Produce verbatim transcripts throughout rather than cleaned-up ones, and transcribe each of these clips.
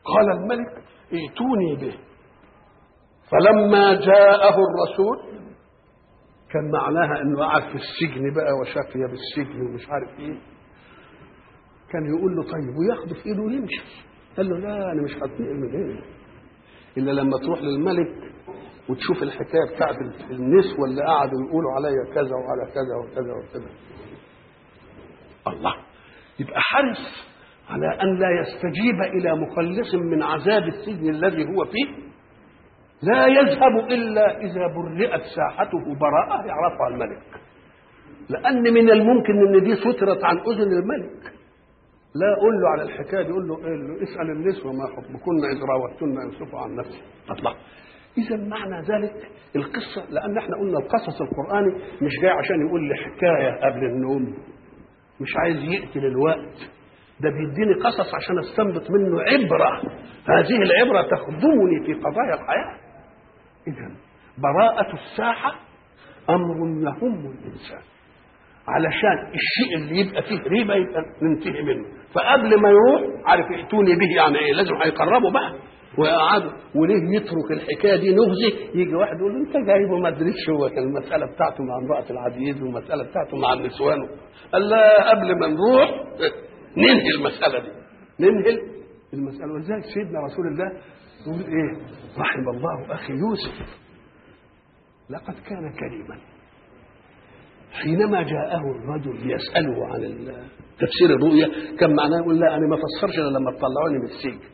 قال الملك ائتوني به. فلما جاءه الرسول كان معناها انه قعد في السجن بقى وشافي بالسجن ومش عارف ايه، كان يقول له طيب وياخده في ايده ويمشي. قال له لا انا مش هتنقل من هنا الا لما تروح للملك وتشوف الحكايه بتاعت النسوه اللي قعدوا يقولوا عليا كذا وعلى كذا وكذا وكذا. الله، يبقى حرص على ان لا يستجيب الى مخلص من عذاب السجن الذي هو فيه، لا يذهب الا اذا برئت ساحته براءه يعرفها الملك، لان من الممكن ان دي سترت عن اذن الملك. لا اقول له على الحكايه دي، يقول له إيه؟ له اسال النسوه ما حكمكن اذ راوتن يوسف عن نفسه. الله، اذا معنى ذلك القصه، لان احنا قلنا القصص القراني مش جاي عشان يقول لي حكايه قبل النوم، مش عايز يقتل الوقت، ده بيديني قصص عشان استنبط منه عبره، هذه العبره تخدمني في قضايا الحياه. اذا براءه الساحه امر يهم الانسان، علشان الشيء اللي يبقى فيه ريبه يبقى ننتهي منه. فقبل ما يروح عارف ائتوني به يعني ايه، لازم هيقربوا بقى ويقعدوا. وليه يترك الحكايه دي نغزي؟ يجي واحد يقول له انت جايبه ما ادريش هو كان المساله بتاعته مع امراه العزيز والمساله بتاعته مع النسوان. قال لا قبل ما نروح ننهي المساله دي، ننهي المساله. ولذلك سيدنا رسول الله يقول ايه؟ رحم الله اخي يوسف لقد كان كريما. حينما جاءه الرجل يساله عن تفسير الرؤيا كان معناه يقول لا انا ما فسرش الا لما تطلعوني من السجن.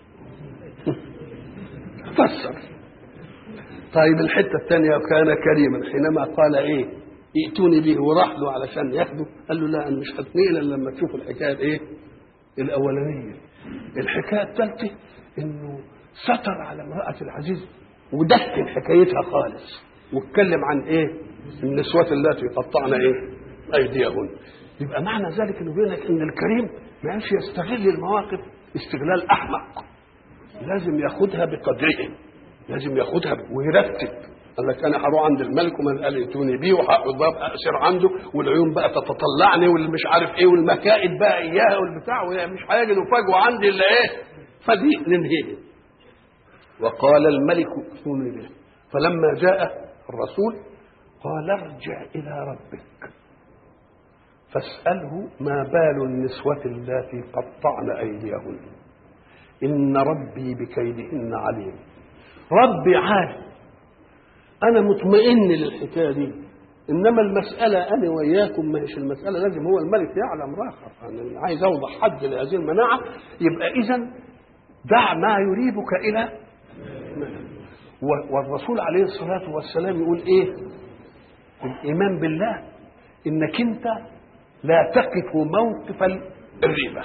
فسر. طيب الحته الثانيه كان كريما حينما قال ايه؟ ائتوني به، وراح له علشان ياخده. قال له لا انا مش هتنقل الا لما تشوف الحكايه ايه؟ الاولانيه. الحكايه الثالثه انه ستر على امراه العزيز ودكن حكايتها خالص، واتكلم عن ايه؟ النسوات اللاتي قطعن ايه؟ ايديهن. يبقى معنى ذلك انه بيقول لك ان الكريم ما يعرفش يستغل المواقف استغلال احمق، لازم ياخدها بقدرها، لازم ياخدها ويرتب. قال لك انا هروح عند الملك ومن قال ائتوني بيه وهقعد بقى اسير عنده، والعيون بقى تتطلعني واللي مش عارف ايه والمكائد بقى اياها والبتاع، ومش هيجدوا فجوه عندي الا ايه؟ فدي ننهيه. وقال الملك ائتوني به. فلما جاء الرسول قال ارجع الى ربك فاساله ما بال النسوه اللاتي قطعن ايديهن ان ربي بكيدهن عليم. ربي عالم، انا مطمئن للحكايه دي، انما المساله انا وياكم ما هيش المساله لازم هو الملك يعلم راخر. انا عايز اوضح حد لهذه المناعه. يبقى اذا دع ما يريبك الى منع. والرسول عليه الصلاه والسلام يقول ايه؟ الايمان بالله انك انت لا تقف موقف الريبه،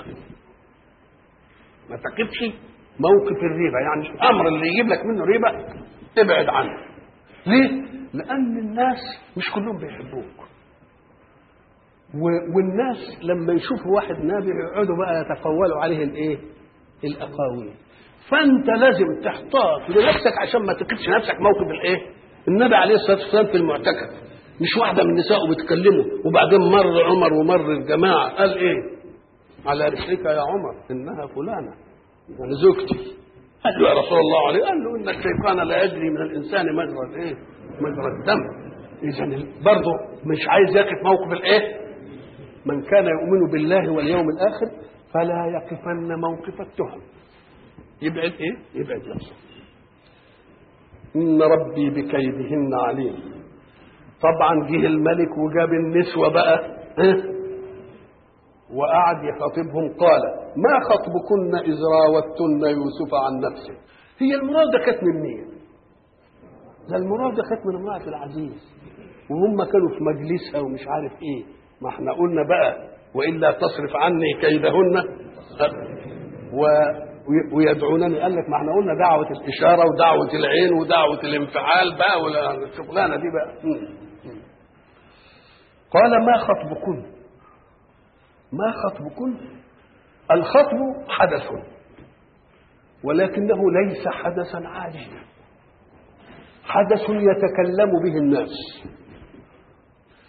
ما تقفش موقف الريبه، يعني الامر اللي يجيب لك منه ريبه ابعد عنه. ليه؟ لان الناس مش كلهم بيحبوك، والناس لما يشوفوا واحد نابي يقعدوا بقى يتقولوا عليه الايه؟ الاقاويل. فانت لازم تحتاط لنفسك عشان ما تقفش نفسك موقف الايه؟ النبي عليه الصلاه والسلام في المعتكف مش واحده من النساء بتكلمه، وبعدين مر عمر ومر الجماعه قال ايه؟ على رسلك يا عمر انها فلانه يعني زوجتي. قال له يا رسول الله عليه، قال له ان الشيطان لا يجري من الانسان مجرى الايه؟ مجرى الدم. اذا برضه مش عايز يقف موقف الايه؟ من كان يؤمن بالله واليوم الاخر فلا يقفن موقف التهم. يبعد ايه؟ يبعد نفسه. ان ربي بكيدهن عليم. طبعا جه الملك وجاب النسوه بقى اه؟ وقعد يخاطبهم. قال ما خطبكن اذ راوتن يوسف عن نفسه. هي المراده كانت من مين؟ ده المراده كانت من امراه العزيز، وهم كانوا في مجلسها ومش عارف ايه. ما احنا قلنا بقى والا تصرف عني كيدهن و ويدعونني. قال لك ما احنا قلنا دعوه الاشاره ودعوه العين ودعوه الانفعال بقى ولا الشغلانه دي بقى. قال ما خطبكن؟ ما خطبكن؟ الخطب حدث ولكنه ليس حدثا عاديا، حدث يتكلم به الناس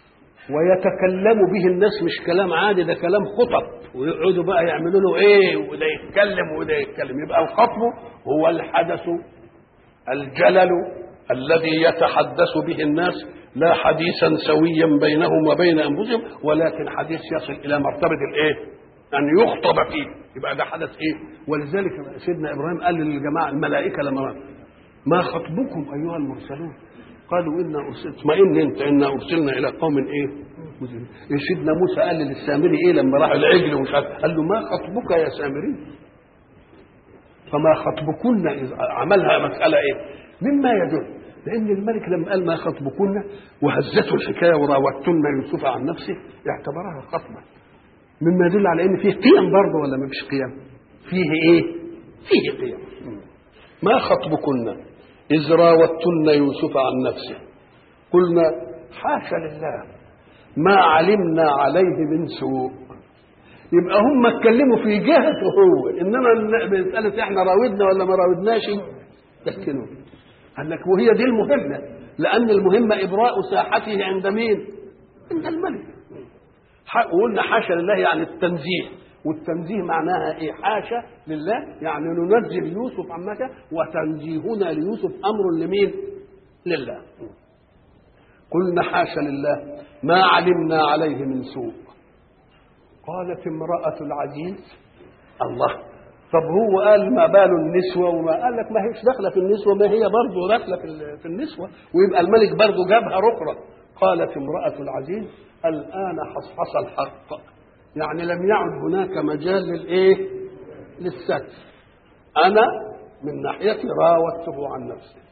ويتكلم به الناس، مش كلام عادي، ده كلام خطب، ويقعدوا بقى يعملوا له ايه، وده يتكلم وده يتكلم. يبقى الخطب هو الحدث الجلل الذي يتحدث به الناس، لا حديثا سويا بينهم وبين انفسهم، ولكن حديث يصل الى مرتبه الايه؟ ان يخطب فيه. يبقى ده حدث ايه؟ ولذلك سيدنا ابراهيم قال للجماعه الملائكه لما ما خطبكم ايها المرسلون؟ قالوا انا ارسلت، اطمئن انت، انا ارسلنا الى قوم ايه؟ مجرمين. سيدنا موسى قال للسامري ايه لما راح العجل ومش عارف، قال له ما خطبك يا سامري؟ فما خطبكن إذ عملها مساله ايه؟ مما يدل لان الملك لما قال ما خطبكن وهزته الحكايه وراوتن يوسف عن نفسه اعتبرها خطبه، مما يدل على ان فيه قيم برضه ولا ما فيش قيم؟ فيه ايه؟ فيه قيم. ما خطبكن إذ راوتن يوسف عن نفسه قلنا حاشا لله ما علمنا عليه من سوء. يبقى هم اتكلموا في جهته هو، انما مسألة احنا راودنا ولا ما راودناش يحكنوا. قال لك وهي دي المهمة، لأن المهمة إبراء ساحته عند مين؟ عند الملك. وقلنا حاشا لله يعني التنزيه، والتنزيه معناها ايه؟ حاشا لله يعني ننزل يوسف عن مكة، وتنزيهنا ليوسف امر لمين؟ لله. قلنا حاشا لله ما علمنا عليه من سوء. قالت امرأة العزيز الله، طب هو قال ما بال النسوة، وما قال لك ما هيش داخله في النسوة، ما هي برضه داخله في النسوة، ويبقى الملك برضه جابها رقرة. قالت امرأة العزيز الآن حصحص الحق، يعني لم يعد هناك مجال للايه؟ للستر. انا من ناحيتي راودته عن نفسه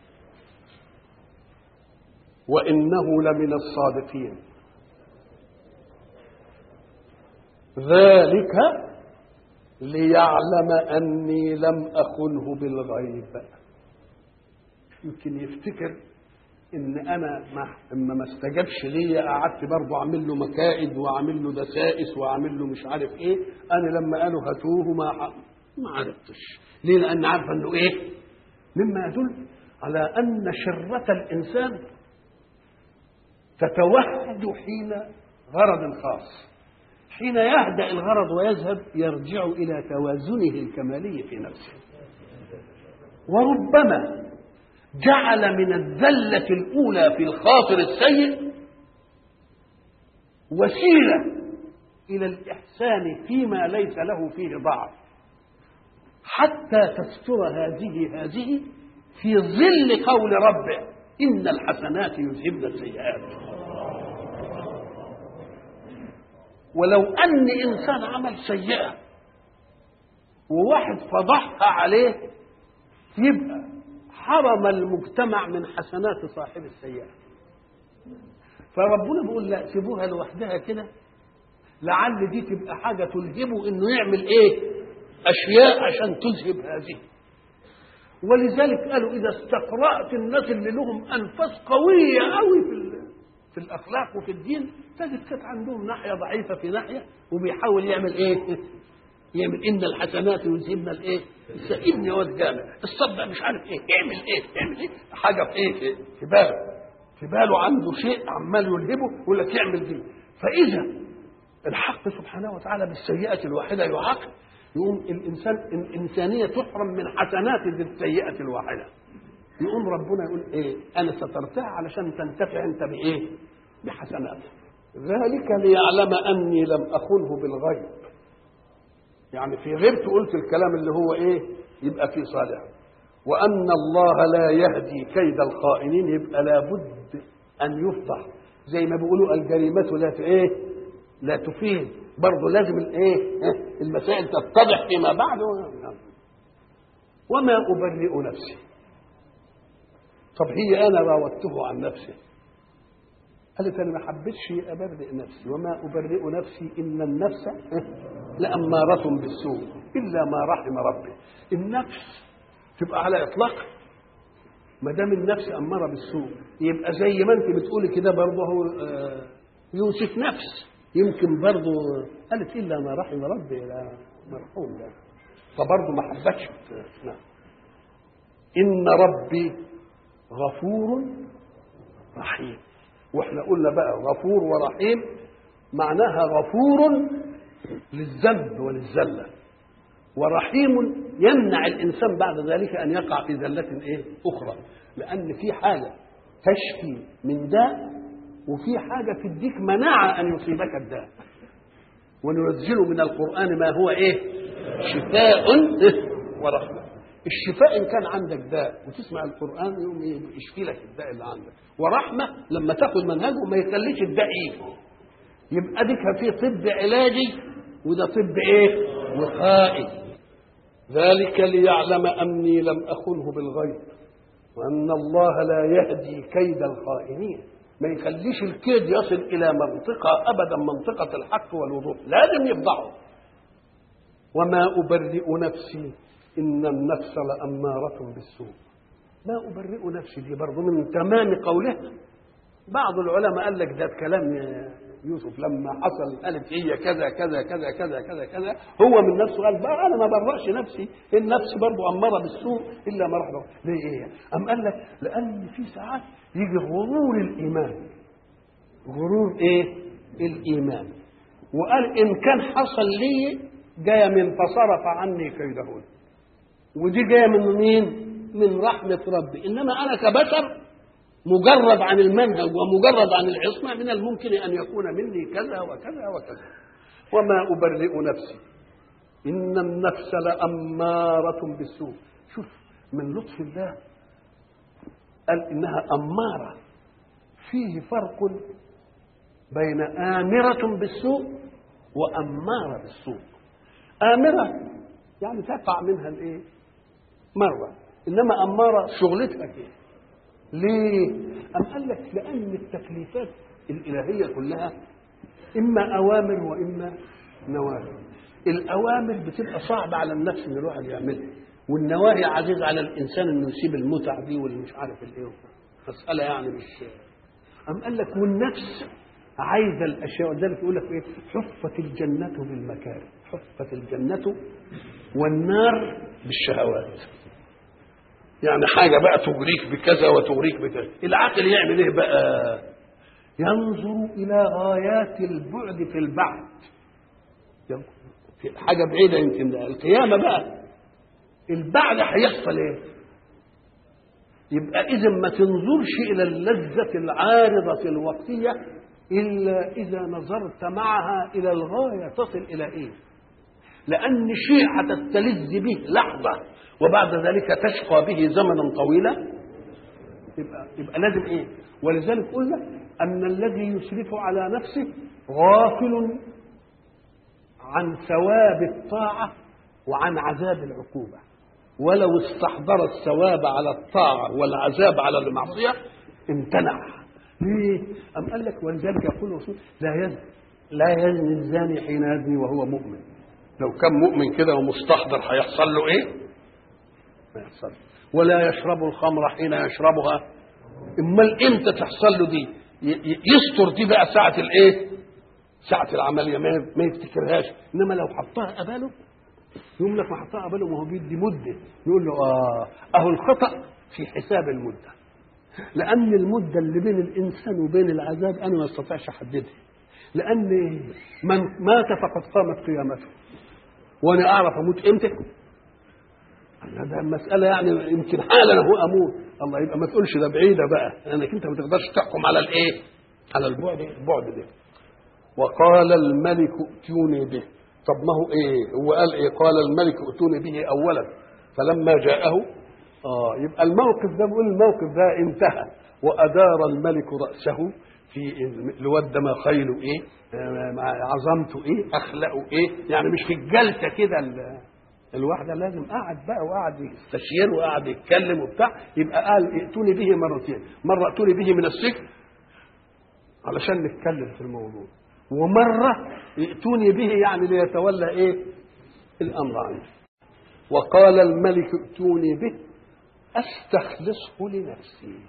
وانه لمن الصادقين، ذلك ليعلم اني لم اخنه بالغيب. يمكن يفتكر ان انا ما اما ما استجابش ليا قعدت برضه اعمل له مكائد واعمل له دسائس واعمل له مش عارف ايه. انا لما قالوا هاتوه ما ما عرفتش ليه، لان عارفه انه ايه؟ مما يدل على ان شرة الانسان تتوحد حين غرض خاص، حين يهدأ الغرض ويذهب يرجع الى توازنه الكمالي في نفسه. وربما جعل من الذلة الأولى في الخاطر السيء وسيلة إلى الإحسان فيما ليس له فيه ضعف، حتى تستر هذه هذه في ظل قول ربه إن الحسنات يذهبن السيئات. ولو أن إنسان عمل سيئة وواحد فضحها عليه يبقى حرم المجتمع من حسنات صاحب السيئة. فربنا بيقول لا، سيبوها لوحدها كده لعل دي تبقى حاجة تلهمه انه يعمل ايه؟ اشياء عشان تذهب هذه. ولذلك قالوا اذا استقرأت الناس اللي لهم انفاس قوية قوي في في الاخلاق وفي الدين، تجد كانت عندهم ناحية ضعيفة في ناحية، وبيحاول يعمل ايه؟ يعمل ان الحسنات يذهبن الايه؟ ابن يا واد جامع الصدق مش عارف ايه، اعمل ايه؟ اعمل ايه؟ حاجه في ايه؟ في باله، في باله عنده شيء عمال يلهبه يقول لك يعمل دي. فاذا الحق سبحانه وتعالى بالسيئه الواحده يعاقب، يقوم الانسان الانسانيه تحرم من حسنات ذي السيئه الواحده. يقوم ربنا يقول ايه؟ انا سترتها علشان تنتفع انت بايه؟ بحسنات. ذلك ليعلم اني لم اخنه بالغيب، يعني في غيبت قلت الكلام اللي هو ايه؟ يبقى في صالح. وان الله لا يهدي كيد الخائنين، يبقى لابد ان يفضح، زي ما بيقولوا الجريمه لا ايه؟ لا تفيد، برضه لازم الايه؟ المسائل تتضح فيما بعد. وما ابرئ نفسي، طب هي انا راودته عن نفسي، قالت انا ما حبيتش ابرئ نفسي، وما ابرئ نفسي ان النفس لاماره بالسوء الا ما رحم ربي. النفس تبقى على اطلاق، ما دام النفس اماره بالسوء يبقى زي ما انت بتقولي كده برضه هو يوسف نفس، يمكن برضه قالت الا ما رحم ربي، لا مرحوم ده، فبرضه ما حبتش. نعم. ان ربي غفور رحيم. واحنا قلنا بقى غفور ورحيم معناها غفور للذنب وللزلة، ورحيم يمنع الإنسان بعد ذلك أن يقع في زلة إيه أخرى، لأن في حاجة تشفي من داء وفي حاجة تديك مناعة أن يصيبك الداء. وننزل من القرآن ما هو إيه شفاء ورحمة. الشفاء إن كان عندك داء وتسمع القرآن يوم يشفي لك الداء اللي عندك، ورحمة لما تاخد منهجه ما يخليش الداء يجي. يبقى ديك في طب علاجي وده طب إيه وقائي. ذلك ليعلم أني لم أخنه بالغيب وأن الله لا يهدي كيد الخائنين. ما يخليش الكيد يصل إلى منطقة أبدا منطقة الحق والوضوح، لازم يفضحه. وما أبرئ نفسي إن النفس لأمارة بالسوء. ما أبرئ نفسي دي برضو من تمام قوله. بعض العلماء قال لك ده كلام يوسف لما حصل قالت هي كذا كذا كذا كذا كذا كذا، هو من نفسه قال بقى أنا ما برأش نفسي، النفس برضو أمارة بالسوء إلا ما رحمه. ليه إيه؟ أم قال لك لأن في ساعات يجي غرور الإيمان، غرور إيه الإيمان، وقال إن كان حصل لي جاية من فصرف عني كيدهن، ودي جاية من مين؟ من رحمة ربي. إنما أنا كبشر مجرد عن المنهج ومجرد عن العصمة من الممكن أن يكون مني كذا وكذا وكذا. وما أبرئ نفسي إن النفس لأمارة بالسوء. شوف من لطف الله قال إنها أمارة، فيه فرق بين آمرة بالسوء وأمارة بالسوء. آمرة يعني تقع منها الإيه مرة، إنما أمارة شغلتها كده. ليه؟ أم قال لك لأن التكليفات الإلهية كلها إما أوامر وإما نواهي. الأوامر بتبقى صعبة على النفس إن الواحد يعملها، والنواهي عزيز على الإنسان إنه يسيب المتع دي واللي مش عارف الإيه. مسألة يعني مش. أم قال لك والنفس عايزة الأشياء، ولذلك يقول لك إيه حفت الجنة بالمكاره، حفت الجنة والنار بالشهوات. يعني حاجة بقى تغريك بكذا وتغريك بكذا. العقل يعمل ايه بقى؟ ينظر الى غايات البعد في البعد، في حاجة بعيدة يمكن القيامة بقى البعد هيحصل ايه؟ يبقى اذا ما تنظرش الى اللذة العارضة الوقتية الا اذا نظرت معها الى الغاية تصل الى ايه؟ لان شيء هتستلذ به لحظة وبعد ذلك تشقى به زمنا طويلا، يبقى يبقى لازم ايه؟ ولذلك قلنا ان الذي يسرف على نفسه غافل عن ثواب الطاعه وعن عذاب العقوبه، ولو استحضر الثواب على الطاعه والعذاب على المعصيه امتنع. ليه؟ ام قال لك ولذلك يقول الرسول لا يزني لا يزني الزاني حين يزني وهو مؤمن. لو كان مؤمن كده ومستحضر هيحصل له ايه؟ ما يحصل. ولا يشرب الخمر حين يشربها. امال امتى تحصل له دي؟ يستر دي بقى ساعه الايه؟ ساعه العمليه ما يفتكرهاش. انما لو حطها قباله يقول لك ما حطها قباله ما هو بيدي مده، يقول له اه اهو الخطا في حساب المده، لان المده اللي بين الانسان وبين العذاب انا ما استطيعش احددها، لان من مات فقد قامت قيامته، وانا اعرف اموت امتى؟ هذا المسألة يعني يمكن حالا هو أموت. الله يبقى ما تقولش ده بعيدة بقى، لأنك أنت ما تقدرش تحكم على الإيه؟ على البعد البعد ده. وقال الملك ائتوني به. طب ما هو إيه؟ هو قال إيه؟ قال الملك ائتوني به أولا فلما جاءه آه يبقى الموقف ده بيقول الموقف ده انتهى. وأدار الملك رأسه في الود ما خيله إيه؟ عظمته إيه؟ أخلاقه إيه؟ يعني مش في الجلسة كده الواحدة لازم قعد بقى وقعد يستشير وقعد يتكلم وبتاع. يبقى قال ائتوني به مرتين، مرة ائتوني به من السجن علشان نتكلم في الموضوع، ومرة ائتوني به يعني ليتولى ايه الامر عنه. وقال الملك ائتوني به استخلصه لنفسي.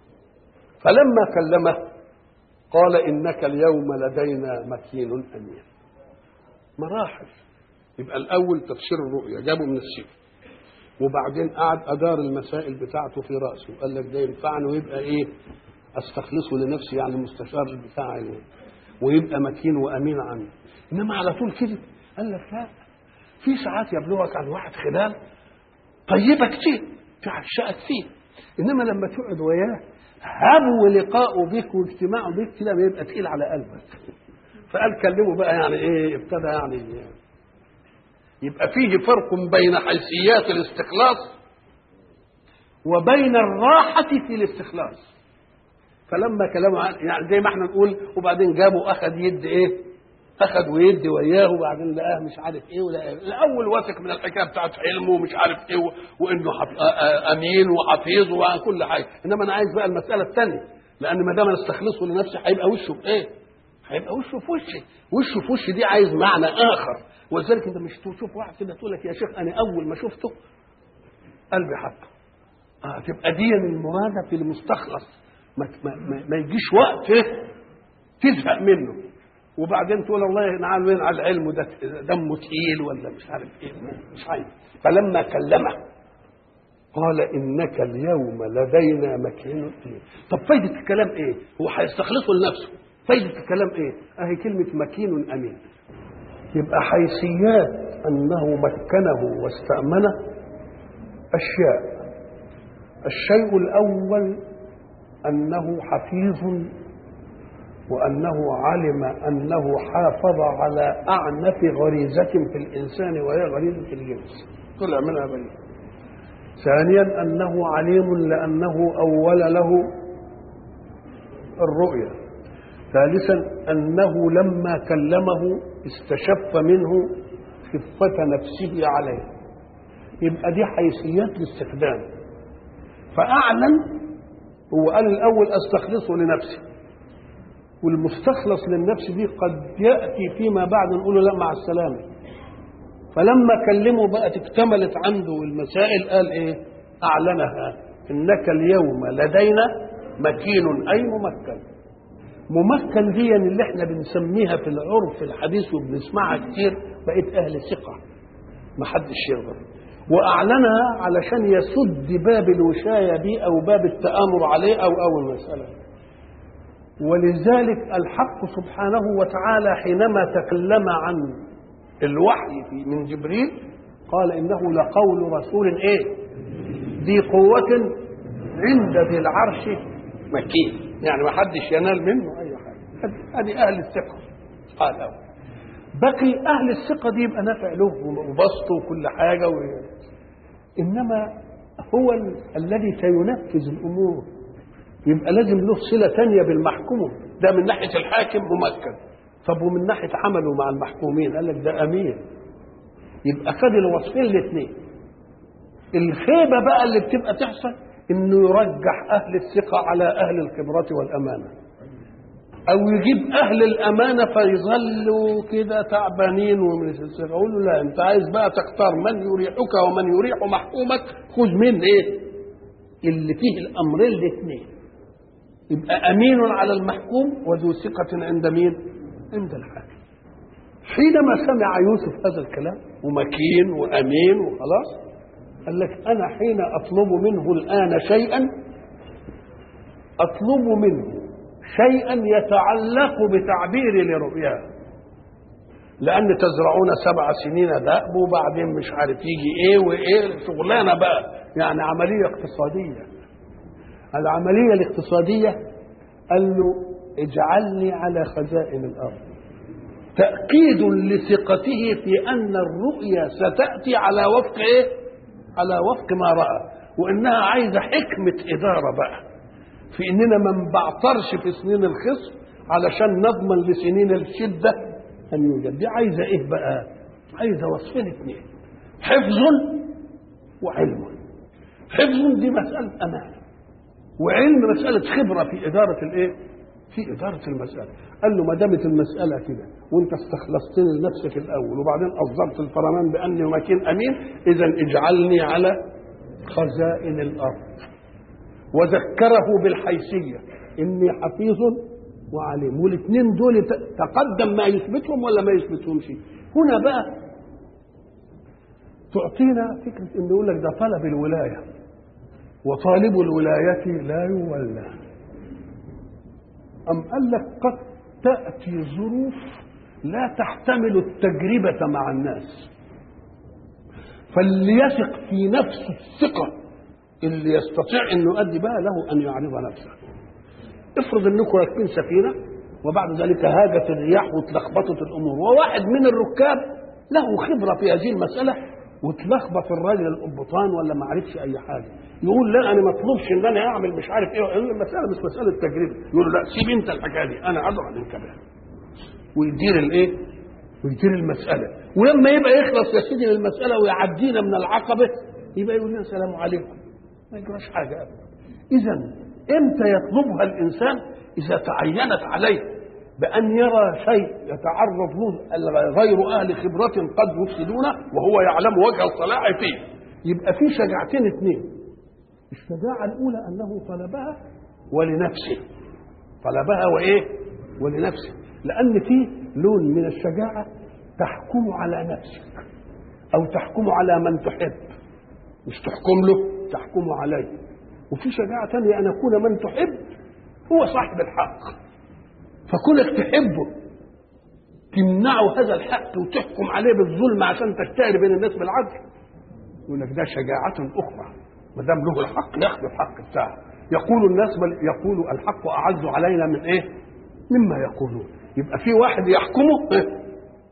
فلما كلمه قال انك اليوم لدينا مكين امين. مراحل. يبقى الأول تفسير الرؤيا جابه من السجن، وبعدين قعد أدار المسائل بتاعته في رأسه، قال لك ده ينفعني ويبقى إيه استخلصه لنفسي يعني المستشار بتاعي ويبقى مكين وامين عني. انما على طول كده قال لك لا، في ساعات يبلغك عن واحد خلال طيبه كتير تعشقك فيه، انما لما تقعد وياه هبو لقاؤه بك واجتماعه بك كده بيبقى تقيل على قلبك. فقال كلمه بقى يعني ايه، ابتدى يعني يبقى فيه فرق بين حيثيات الاستخلاص وبين الراحة في الاستخلاص. فلما كلامه يعني زي ما احنا نقول وبعدين جابه اخذ يد ايه، اخذ ويدي وياه وبعدين لقاه مش عارف ايه ولا إيه. الاول واثق من الحكايه بتاعت علمه ومش عارف ايه وانه امين وحفيظ وعن كل حاجه، انما انا عايز بقى المساله الثانيه، لان ما دام انا استخلصه لنفسي هيبقى وشه بايه؟ هيبقى وشه في وشي، وشه في وشي دي عايز معنى اخر. ولذلك انت مش تشوف واحد كده تقول لك يا شيخ انا اول ما شفته قلبي حطه. اه تبقى دي المراده في المستخلص، ما, ما, ما, ما يجيش وقت تزهق منه وبعدين تقول الله ينعل وين على العلم ده دمه تقيل ولا مش عارف ايه، مش عارف. فلما كلمه قال انك اليوم لدينا مكين فيه. طب فايده الكلام ايه؟ هو هيستخلصه لنفسه، فايده الكلام ايه؟ اهي كلمه مكين امين. يبقى حيثيات انه مكنه واستامنه اشياء. الشيء الاول انه حفيظ وأنه علم أنه حافظ على أعنف غريزة في الإنسان وهي غريزة الجنس، طلع منها بريء. ثانيا أنه عليم لأنه أول له الرؤية. ثالثا أنه لما كلمه استشف منه خفة نفسه عليه. يبقى دي حيثيات الاستخدام. فأعلن، هو قال الأول أستخلصه لنفسي، والمستخلص للنفس دي قد يأتي فيما بعد نقول له لا مع السلامة. فلما كلمه بقى اكتملت عنده المسائل قال ايه؟ أعلنها إنك اليوم لدينا مكين أي ممكن. ممكن دي اللي احنا بنسميها في العرف الحديث وبنسمعها كتير بقيت أهل ثقة ما حدش يقدر. وأعلنها علشان يسد باب الوشاية بيه أو باب التآمر عليه أو أو المسألة. ولذلك الحق سبحانه وتعالى حينما تكلم عن الوحي من جبريل قال إنه لقول رسول إيه؟ ذي قوة عند ذي العرش مكين، يعني ما حدش ينال منه أي حاجة. هذه أهل الثقة. قال أول بقي أهل الثقة دي يبقى نافع له وبسطه وكل حاجة و... إنما هو ال... الذي سينفذ الأمور يبقى لازم له صلة تانية بالمحكوم. ده من ناحية الحاكم ممكن، طب ومن ناحية عمله مع المحكومين قال لك ده أمين. يبقى خد الوصفين الاثنين. الخيبة بقى اللي بتبقى تحصل إنه يرجح أهل الثقة على أهل الخبرة والأمانة، أو يجيب أهل الأمانة فيظلوا كده تعبانين ومن الثقة. أقول له لا، أنت عايز بقى تختار من يريحك ومن يريح محكومك، خذ من إيه؟ اللي فيه الأمرين الاثنين. يبقى أمين على المحكوم وذو ثقة عند مين؟ عند الحاكم. حينما سمع يوسف هذا الكلام ومكين وأمين وخلاص قال لك أنا حين أطلب منه الآن شيئا أطلب منه شيئا يتعلق بتعبيري لرؤياه، لأن تزرعون سبع سنين دأب وبعدين مش عارف يجي إيه وإيه شغلانة بقى، يعني عملية اقتصادية. العملية الاقتصادية قال له اجعلني على خزائن الأرض، تأكيد لثقته في أن الرؤيا ستأتي على وفق إيه؟ على وفق ما رأى، وإنها عايزة حكمة إدارة بقى في إننا ما نبعترش في سنين الخصم علشان نضمن لسنين الشدة أن يوجد. دي عايزة إيه بقى؟ عايزة وصفين اثنين، حفظ وعلم. حفظ دي مسألة أمانة، وعلم مسألة خبرة في إدارة الإيه؟ في إدارة المسألة. قال له ما دامت المسألة كده وأنت استخلصتني لنفسك الأول وبعدين أصدرت الفرمان بأني مكين أمين، إذا اجعلني على خزائن الأرض. وذكره بالحيثية إني حفيظ وعليم، والاثنين دول تقدم ما يثبتهم ولا ما يثبتهمش. هنا بقى تعطينا فكرة إنه يقول لك ده طلب الولاية، وطالب الولاية لا يولى. أم قال لك قد تأتي ظروف لا تحتمل التجربة مع الناس، فليثق في نفسه الثقة اللي يستطيع أن يؤدي بها له أن يعرض نفسه. افرض أنكم راكبين سفينة وبعد ذلك هاجت الرياح وتلخبطت الأمور، وواحد من الركاب له خبرة في هذه المسألة وتلخبط الراجل القبطان ولا ما عرفش أي حاجة، يقول لا أنا ما اطلبش إن أنا أعمل مش عارف إيه، المسألة مش مسألة تجربة، يقول لا سيب أنت الحكاية دي أنا أضرب الكلام، ويدير الإيه؟ ويدير المسألة. ولما يبقى يخلص يا سيدي المسألة ويعدينا من العقبة يبقى يقول لنا السلام عليكم، ما يجراش حاجة أبدا. إذا إمتى يطلبها الإنسان؟ إذا تعينت عليه بأن يرى شيء يتعرض له غير أهل خبرة قد يفسدونه وهو يعلم وجه الصلاح فيه. يبقى في شجاعتين اثنين، الشجاعة الأولى أنه طلبها ولنفسه، طلبها وإيه؟ ولنفسه، لأن في لون من الشجاعة تحكم على نفسك أو تحكم على من تحب، مش تحكم له، تحكم عليه. وفي شجاعة ثانية أن يكون من تحب هو صاحب الحق، فكونك تحبه تمنعه هذا الحق وتحكم عليه بالظلم عشان تشتهر بين الناس بالعدل، يقول لك ده شجاعة أخرى، ما دام له الحق ياخذ الحق بتاعه. يقول الناس بل يقول الحق أعز علينا من إيه؟ مما يقولون. يبقى في واحد يحكمه إيه؟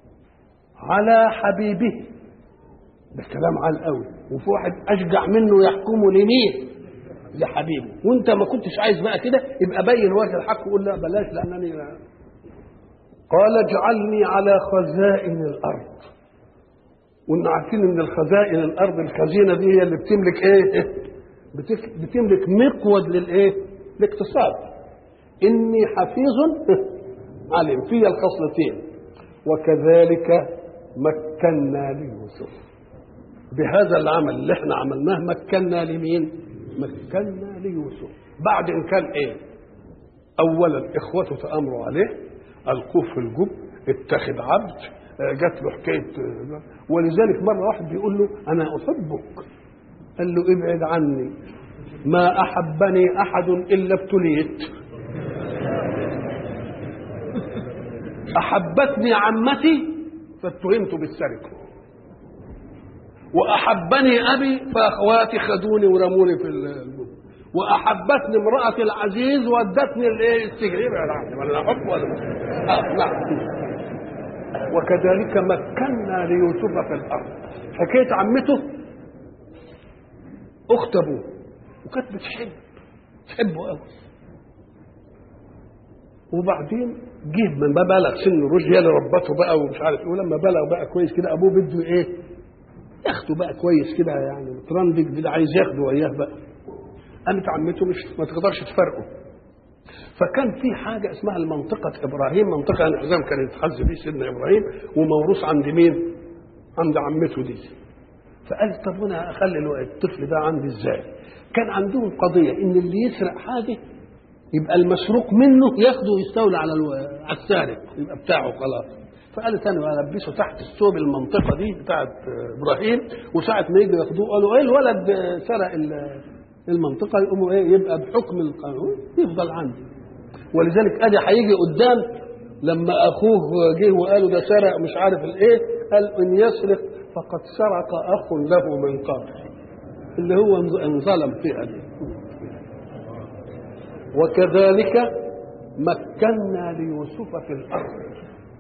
على حبيبه، ده كلام عال قوي، وفي واحد أشجع منه يحكمه لمين؟ لحبيبه. وانت ما كنتش عايز بقى كده يبقى بين وجه الحق وقول لا بلاش لانني لا. قال اجعلني على خزائن الارض، وان عارفين ان الخزائن الارض الخزينه دي هي اللي بتملك ايه؟ بتملك مقود للايه؟ الاقتصاد. اني حفيظ عليم، فيها الخصلتين. وكذلك مكنا ليوسف، بهذا العمل اللي احنا عملناه مكنا لمين؟ مكنا ليوسف. بعد ان كان ايه؟ اولا اخوته تامروا عليه، القوه في الجب، اتخذ عبد، جات له حكايه. ولذلك مره واحد بيقول له انا احبك، قال له ابعد عني، ما احبني احد الا ابتليت. احبتني عمتي فاتهمت بالسرقه، واحبني ابي فاخواتي خدوني ورموني في الجب، واحبتني امراه العزيز ودتني الايه؟ السجن. يبقى ولا احب ولا اه نعم. وكذلك مكنا ليوسف في الارض. حكايه عمته اخت ابوه وكانت بتحب تحبه قوي، وبعدين جه من بقى بلغ سن الرشد، هي اللي ربته بقى ومش عارف ايه، ولما بلغ بقى كويس كده ابوه بده ايه؟ ياخده بقى كويس كده، يعني مترندج كده عايز ياخده وياه بقى. قامت عمته مش ما تقدرش تفرقه، فكان في حاجه اسمها المنطقه ابراهيم، منطقه الحزام كان يتحز بيه سيدنا ابراهيم وموروث عند مين؟ عند عمته دي. فقال طب وانا اخلي الطفل ده عندي ازاي؟ كان عندهم قضيه ان اللي يسرق حاجه يبقى المسروق منه ياخده ويستولى على على السارق، يبقى بتاعه خلاص. فقالت انا البسه تحت الثوب المنطقه دي بتاعت ابراهيم، وساعه ما يجوا ياخدوه قالوا ايه الولد سرق المنطقه، يقوموا ايه؟ يبقى بحكم القانون يفضل عندي. ولذلك ادي هيجي قدام لما اخوه جه وقالوا ده سرق مش عارف الايه، قال ان يسرق فقد سرق اخ له من قبل، اللي هو انظلم فيها دي. وكذلك مكنا ليوسف في الارض.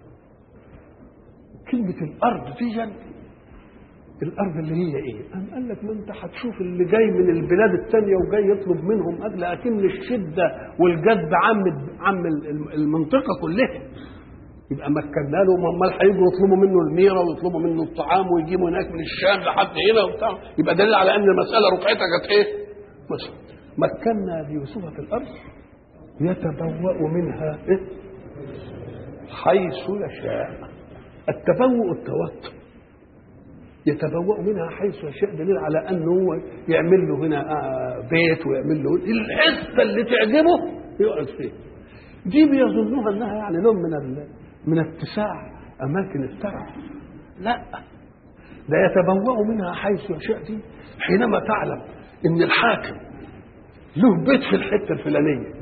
كلمه الارض دي الارض اللي هي ايه؟ قام قال لك ما انت هتشوف اللي جاي من البلاد الثانيه وجاي يطلب منهم اجل اكن الشده والجد عم عم المنطقه كلها. يبقى مكنا له، امال هيجوا يطلبوا منه الميره ويطلبوا منه الطعام ويجيبوا هناك من الشام لحد هنا وبتاع، يبقى دليل على ان المساله رقعتها كانت ايه؟ مثلا مكنا ليوسف في الارض يتبوأ منها إيه؟ حيث يشاء. التبوء التوتر، يتبوأ منها حيث يشاء دليل على انه هو يعمل له هنا بيت ويعمل له الحته اللي تعجبه يقعد فيه. دي بيظنوها انها يعني نوع من من اتساع اماكن الترف. لا، ده يتبوأ منها حيث يشاء دي حينما تعلم ان الحاكم له بيت في الحته الفلانيه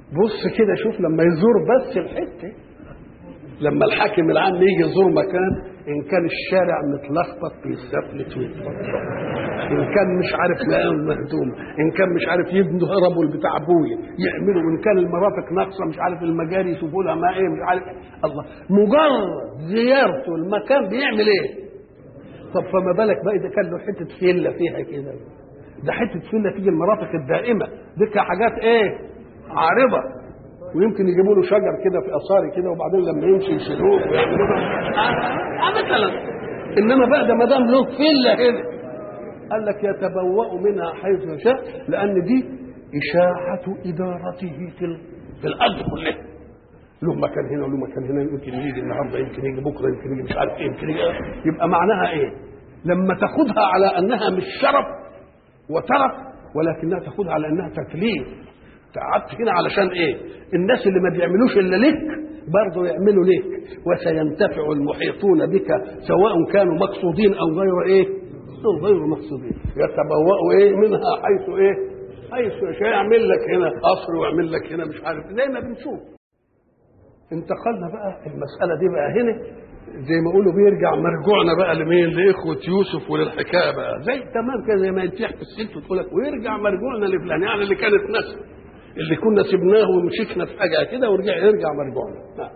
بص كده شوف لما يزور بس الحته، لما الحاكم العام يجي يزور مكان، ان كان الشارع متلخبط بيستفلت ويتفضل، ان كان مش عارف لا مهدوم، ان كان مش عارف يبنوا هربوا بتاع ابويا يعملوا، وان كان المرافق ناقصه مش عارف المجاري يشوفوا لها ما ايه مش عارف. الله، مجرد زيارته المكان بيعمل ايه؟ طب فما بالك بقى اذا كان له حته فيلا فيها كده، ده حته فيلا تيجي المرافق الدائمه دي حاجات ايه؟ عارضه، ويمكن يجيبوا له شجر كده في اثاري كده وبعدين لما يمشي يشيلوه ويعملوا له مثلا. انما بقى ده ما دام له فيلا هنا قال لك يتبوأ منها حيث يشاء، لان دي اشاعه ادارته في في الارض كلها. له مكان هنا وله مكان هنا، يمكن يجي النهارده يمكن يجي بكره يمكن يجي مش عارف ايه يمكن يجي. يبقى معناها ايه؟ لما تاخدها على انها مش شرف وترف، ولكنها تاخدها على انها تكليف. قعدت هنا علشان ايه؟ الناس اللي ما بيعملوش الا لك برضه يعملوا لك، وسينتفع المحيطون بك سواء كانوا مقصودين او غير ايه؟ او غير مقصودين. يتبوأوا ايه منها حيث ايه؟ حيث يشاء. يعمل لك هنا قصر ويعمل لك هنا مش عارف، زي ما بنشوف. انتقلنا بقى المساله دي بقى هنا زي ما يقولوا بيرجع مرجوعنا بقى لمين؟ لاخوه يوسف وللحكايه بقى زي تمام كده، زي ما ينتح في السلف وتقول لك ويرجع مرجوعنا لفلان، يعني اللي كانت نسل اللي كنا سبناه ومشيكنا في حاجه كده ورجع يرجع مرجوعنا.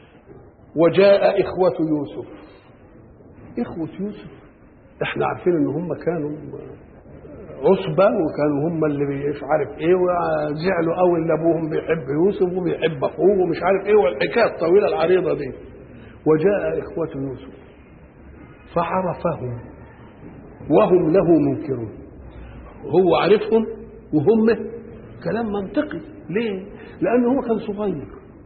وجاء اخوه يوسف. اخوه يوسف احنا عارفين ان هم كانوا عصبه، وكانوا هم اللي مش عارف ايه، وزعلوا قوي ان ابوهم بيحب يوسف وبيحب اخوه ومش عارف ايه، والحكايه الطويله العريضه دي. وجاء اخوه يوسف فعرفهم وهم له منكرون. هو عرفهم وهم كلام منطقي. ليه؟ لانه هو كان صغير،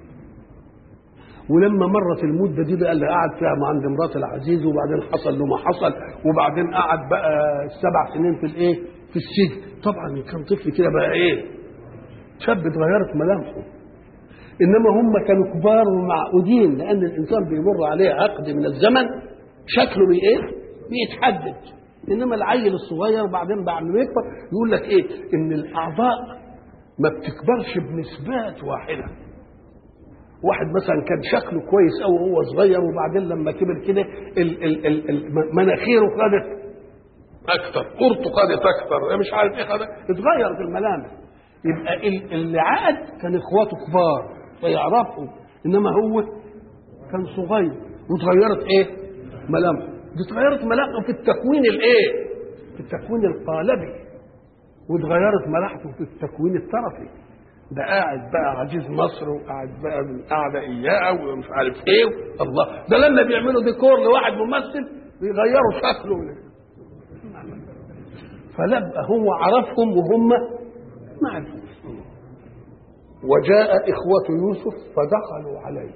ولما مرت المده دي بقى اللي قعد فيها عند مرات العزيز، وبعدين حصل له ما حصل، وبعدين قعد بقى سبع سنين في الايه؟ في السجن. طبعا كان طفل كده بقى ايه؟ شاب اتغيرت ملامحه. انما هم كانوا كبار ومعقودين، لان الانسان بيمر عليه عقد من الزمن شكله بي ايه؟ بيتحدد. انما العيل الصغير بعدين بعد ما يكبر يقول لك ايه؟ ان الاعضاء ما بتكبرش بنسبات واحده. واحد مثلا كان شكله كويس قوي وهو صغير، وبعدين لما كبر كده مناخيره خدت اكتر، قرطه خدت اكتر، مش عارف ايه خدت، اتغيرت الملامح. يبقى اللي عقد كان اخواته كبار فيعرفوا، انما هو كان صغير واتغيرت ايه؟ ملامحه. دي اتغيرت ملامحه في التكوين الايه؟ في التكوين القالبي، واتغيرت ملامحه في التكوين الطرفي. ده قاعد بقى عزيز مصر، وقاعد بقى من قاعده اياه ومش عارف ايه. الله، ده لما بيعملوا ديكور لواحد ممثل بيغيروا شكله. فلبقى هو عرفهم وهم ما عرفوش. وجاء اخوه يوسف فدخلوا عليه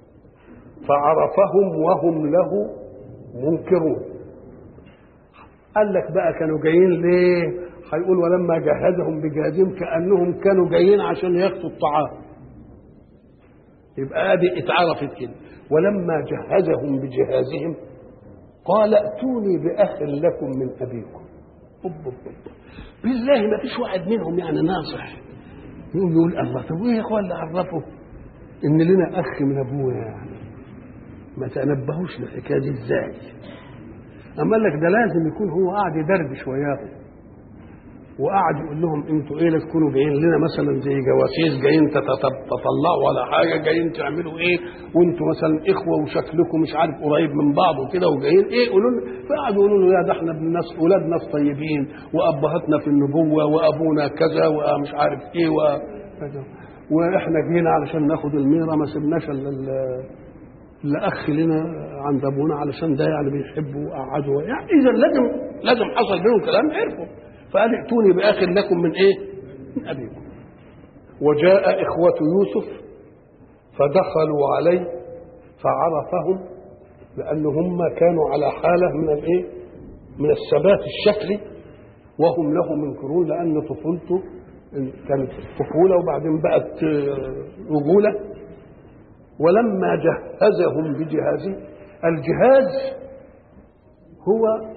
فعرفهم وهم له منكرون. قال لك بقى كانوا جايين ليه؟ هيقول ولما جهزهم بجهازهم كأنهم كانوا جايين عشان ياخدوا الطعام. يبقى ادي اتعرفت كده. ولما جهزهم بجهازهم قال ائتوني بأخ لكم من أبيكم. أب أب أب. بالله ما فيش واحد منهم يعني ناصح يقول يقول الله طب ايه يا اخوان اللي عرفوا ان لنا اخ من ابونا؟ يعني ما تنبهوش للحكايه دي ازاي؟ اما قال لك ده لازم يكون هو قاعد يدردش وياهم، وقعد يقول لهم انتوا ايه لا تكونوا جايين لنا مثلا زي جواسيس جايين تطلعوا ولا حاجه، جايين تعملوا ايه وانتوا مثلا اخوه وشكلكم مش عارف قريب من بعض وكده وجايين ايه قولوا لنا. فقعدوا يقولوا له يا ده احنا ابن ناس اولاد ناس طيبين وابهاتنا في النبوه وابونا كذا ومش عارف ايه وكذا، واحنا جينا علشان ناخد الميره ما سبناش الا الاخ لنا عند ابونا علشان ده يعني بيحبه وقعدوا يعني. اذا لازم لازم حصل بينهم كلام عرفوا. فقال ائتوني بأخ لكم من ايه؟ من أبيكم. وجاء إخوة يوسف فدخلوا عليه فعرفهم، لأن هم كانوا على حالة من الايه؟ من الثبات الشكلي وهم له منكرون، لأن طفولته كانت طفولة وبعدين بقت رجولة. ولما جهزهم بجهازه، الجهاز هو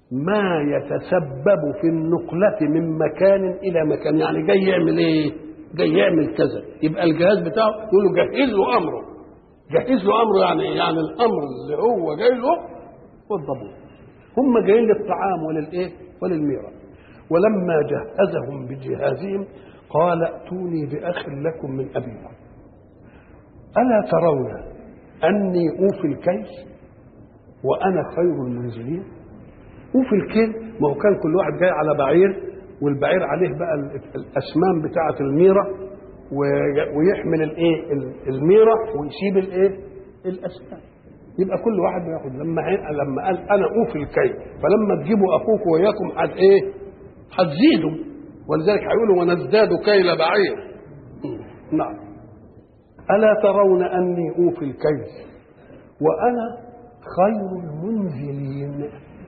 ما يتسبب في النقلة من مكان إلى مكان. يعني جاي يعمل إيه؟ جاي يعمل كذا، يبقى الجهاز بتاعه يقول له جهز له امره. جهز له امره يعني يعني الامر اللي هو جاي له والضبط. هم جايين للطعام وللايه وللميرة. ولما جهزهم بجهازهم قال ائتوني باخ لكم من ابيكم الا ترون اني اوفي الكيل وانا خير المنزلين. اوفي الكيل، ما هو كان كل واحد جاي على بعير، والبعير عليه بقى الاسمام بتاعه الميره، ويحمل الايه الميره ويسيب الايه الاسمام. يبقى كل واحد بياخد. لما لما قال انا اوفي الكيل، فلما تجيبوا اخوكم وياكم حد ايه هتزيدوا، ولذلك هيقولوا ونزداد كيل بعير. نعم. الا ترون اني اوفي الكيل وانا خير المنزلين.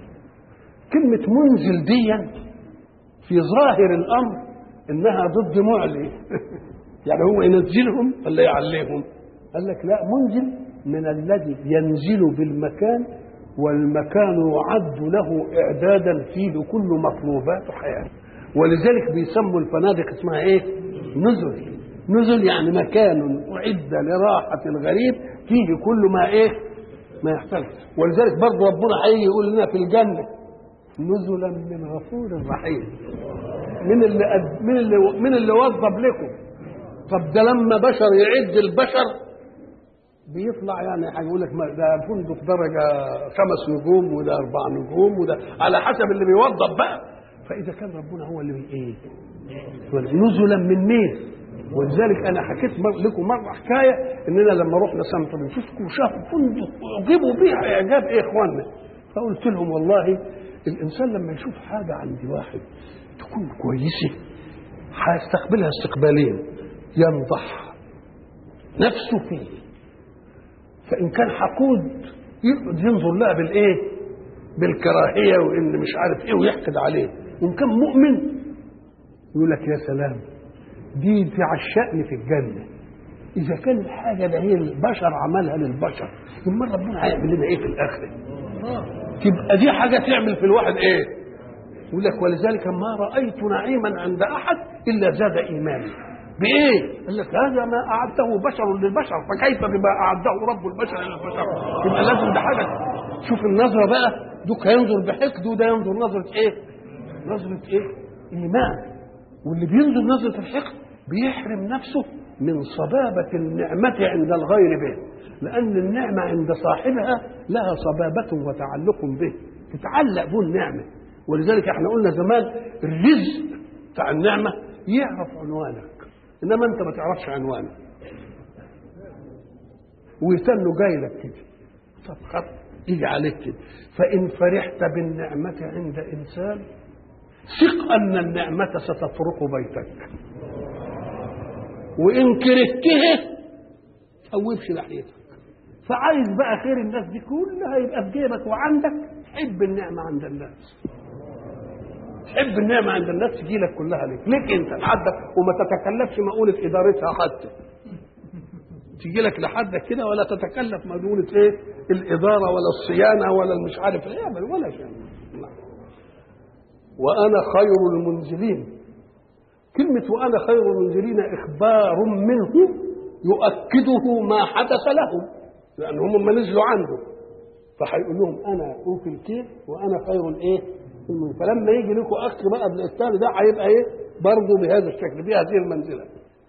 كلمه منزل دي في ظاهر الامر انها ضد معلي يعني هو ينزلهم ولا يعليهم؟ قال لك لا، منزل من الذي ينزل بالمكان والمكان يعد له اعدادا فيه كل مطلوبات حياته، ولذلك بيسموا الفنادق اسمها ايه؟ نزل. نزل يعني مكان اعد لراحه الغريب فيه كل ما ايه ما يحتاج. ولذلك برضه ربنا هيجي يقول لنا في الجنه نزلا من غفور رحيم. من اللي أد... من اللي من اللي وظب لكم. طب ده لما بشر يعد البشر بيطلع يعني هيقول لك ده فندق درجه خمس نجوم وده اربع نجوم وده على حسب اللي بيوظب بقى. فاذا كان ربنا هو اللي ايه نزلا من مين. ولذلك انا حكيت لكم مره حكايه اننا لما رحنا سان فرانسيسكو وشافوا فندق وجيبوا بيه اعجاب ايه اخواننا، فقلت لهم والله الانسان لما يشوف حاجه عند واحد تكون كويسه هيستقبلها استقبالين، ينضح نفسه فيه، فان كان حقود يقعد ينظر لها بالايه بالكراهيه وان مش عارف ايه ويحقد عليه، وان كان مؤمن يقول لك يا سلام دي في عالشأن في الجنه. اذا كان الحاجه ده هي البشر عملها للبشر، امال ربنا هيعمل لنا ايه في الاخره؟ تبقى دي حاجه تعمل في الواحد ايه؟ يقول لك ولذلك ما رايت نعيما عند احد الا زاد ايماني. بايه؟ قال لك هذا ما اعده بشر للبشر فكيف بما اعده رب البشر للبشر؟ يبقى لازم ده حاجه. شوف النظره بقى، دوك هينظر بحقد وده ينظر نظره ايه؟ نظره ايه؟ ايمان. واللي بينظر نظره الحقد بيحرم نفسه من صبابه النعمه عند الغير به، لان النعمه عند صاحبها لها صبابه وتعلق به، تتعلق به النعمه. ولذلك احنا قلنا زمان الرزق بتاع النعمه يعرف عنوانك، انما انت ما تعرفش عنوانك ويتنه جاي لك كده طب خط يجي عليك كده. فان فرحت بالنعمه عند انسان ثق ان النعمه ستطرق بيتك، وان كرهته توبش ناحيتك. فعايز بقى خير الناس دي كلها يبقى في جيبك وعندك، حب النعمه عند الناس، تحب النعمة عند الناس تجي لك كلها ليك ليك انت لحدك، وما تتكلفش مقولة ادارتها حتى تجي لك لحدك كده، ولا تتكلف مقولة ايه الادارة ولا الصيانة ولا المش عارف ايه ولا شيء. وانا خير المنزلين، كلمة وانا خير المنزلين اخبار منه يؤكده ما حدث لهم، لان هم ما نزلوا عنده فهيقول لهم انا اوفي الكيل وانا خير الايه. فلما يجي لكم اخ بقى ابن الثاني ده هيبقى ايه برضه بهذا الشكل بهذه المنزله.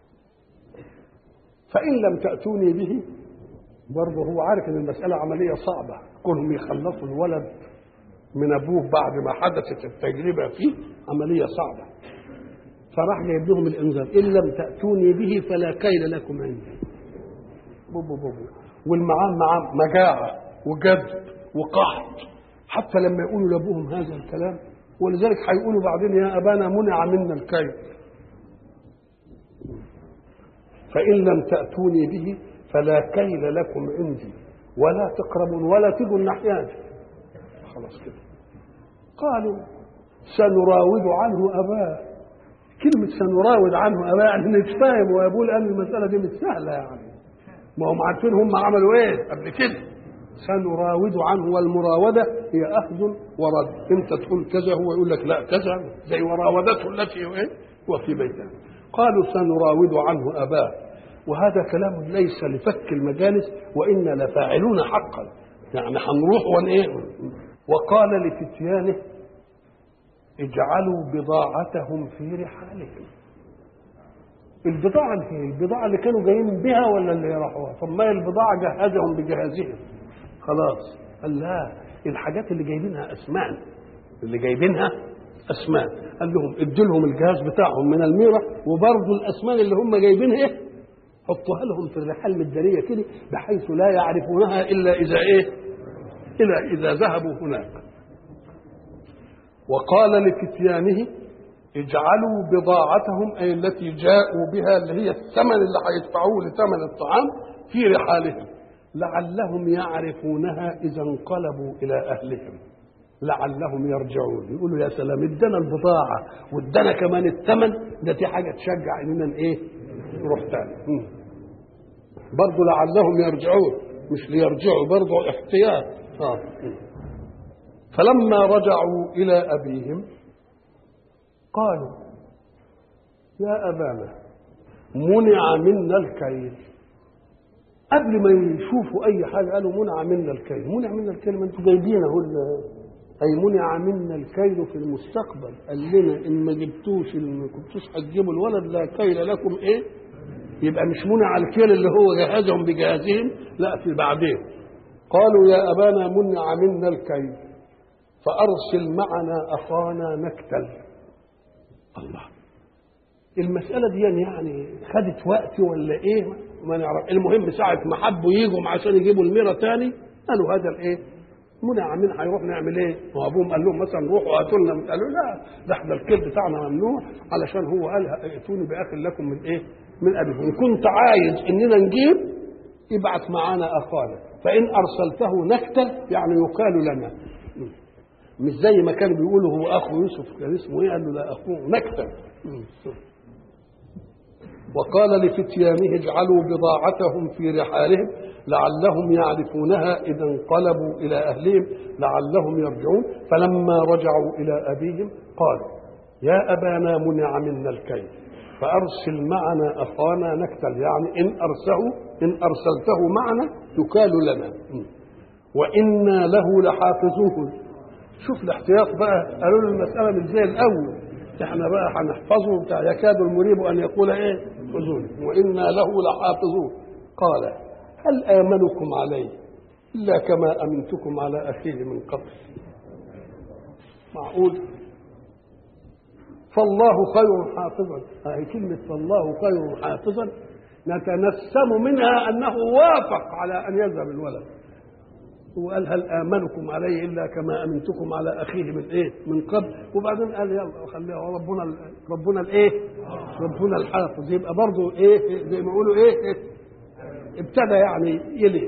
فان لم تاتوني به، برضه هو عارف ان المساله عمليه صعبه، كونهم يخلصوا الولد من ابوه بعد ما حدثت التجربه فيه عمليه صعبه، فراح جايب لهم الانذار ان لم تاتوني به فلا كيل لكم عندي. بوبو بوبو والمعام معاه مجاعه وجد وقحط، حتى لما يقولوا لابوهم هذا الكلام. ولذلك هيقولوا بعدين يا ابانا منع منا الكيل. فان لم تاتوني به فلا كيل لكم عندي ولا تقربون ولا تجوا الناحيات. خلاص كده. قالوا سنراود عنه اباه. كلمه سنراود عنه اباه يعني نتفاهم ويقول ان المساله دي مش سهله، يعني ما هم عارفين هم عملوا ايه قبل كده. سنراود عنه، والمراوده هي اخذ ورد، انت تقول كذا هو يقول لك لا كذا، زي وراودته التي ايه وفي بيتها. قالوا سنراود عنه أباه، وهذا كلام ليس لفك المجالس، وإنا لفاعلون حقا، يعني هنروح ونإيه. وقال لفتيانه اجعلوا بضاعتهم في رحالهم. البضاعة اللي هي البضاعة اللي كانوا جايين بها ولا اللي راحوها؟ طب ما البضاعة جهزهم بجهازهم خلاص. قال لا، الحاجات اللي جايبينها أسمان، اللي جايبينها أسمان. قال لهم ادوا لهم الجهاز بتاعهم من الميرة، وبرضه الأسمان اللي هم جايبينها إيه حطوها لهم في الرحال المدارية كده، بحيث لا يعرفونها إلا إذا إيه إلا إذا ذهبوا هناك. وقال لفتيانه اجعلوا بضاعتهم، أي التي جاءوا بها اللي هي الثمن اللي هيدفعوه لثمن الطعام، في رحالهم لعلهم يعرفونها إذا انقلبوا إلى أهلهم لعلهم يرجعون. يقولوا يا سلام، ادانا البضاعة وادانا كمان الثمن، ده دي حاجة تشجع إننا إيه نروح تاني. برضه لعلهم يرجعون، مش ليرجعوا، برضه احتياط. آه. فلما رجعوا إلى أبيهم قالوا يا أبانا منع منا الكيل. قبل ما يشوفوا أي حاجة قالوا منع منا الكيل. منع منا الكيل، ما انتوا جايبينه، أي منع منا الكيل في المستقبل. قال لنا إن ما جبتوش، إن ما كنتوش هتجيبوا الولد لا كيل لكم إيه. يبقى مش منع الكيل اللي هو جهازهم بجهازهم، لا، في بعدين. قالوا يا أبانا منع منا الكيل فأرسل معنا أخانا نكتل. الله، المسألة دي يعني خدت وقت ولا إيه ما نعرف. المهم ساعة ما حبوا يجوا عشان يجيبوا الميرة تاني قالوا هذا الإيه منع من هيروح نعمل إيه. وأبوهم قال لهم مثلا روحوا هاتوا لنا، قالوا لا، ده احنا الكيل بتاعنا ممنوع، علشان هو قال ائتوني بأخ لكم من إيه من أبيكم. إن كنت عايز إننا نجيب ابعث معانا أخانا، فإن أرسلته نكتل يعني يقال لنا، مش زي ما كانوا بيقولوا هو أخو يوسف كان اسمه إيه، قال له لا أخوه نكتل. وقال لفتيانه اجعلوا بضاعتهم في رحالهم لعلهم يعرفونها إذا انقلبوا إلى أهلهم لعلهم يرجعون. فلما رجعوا إلى أبيهم قالوا يا أبانا منع منا الكيل فأرسل معنا أخانا نكتل، يعني إن أرسله إن أرسلته معنا يكال لنا وإنا له لحافظوه. شوف الاحتياط بقى، قالوا له المسألة مش زي الأول، احنا بقى هنحفظه بتاع يكاد المريب أن يقول ايه خذوني وإنا له لحافظوه. قال هل آمنكم عليه إلا كما أمنتكم على أخيه من قبل. معقول؟ فالله خير حافظا. هذه كلمة فالله خير حافظا نتنسم منها أنه وافق على أن يذهب الولد، وقال هل آمنكم عليه إلا كما أمنتكم على أخيه من إيه من قبل. وبعدين قال يلا خليها ربنا ربنا الإيه ربنا الحافظ. يبقى برضه إيه زي ما يقولوا إيه, إيه ابتدى يعني يلي.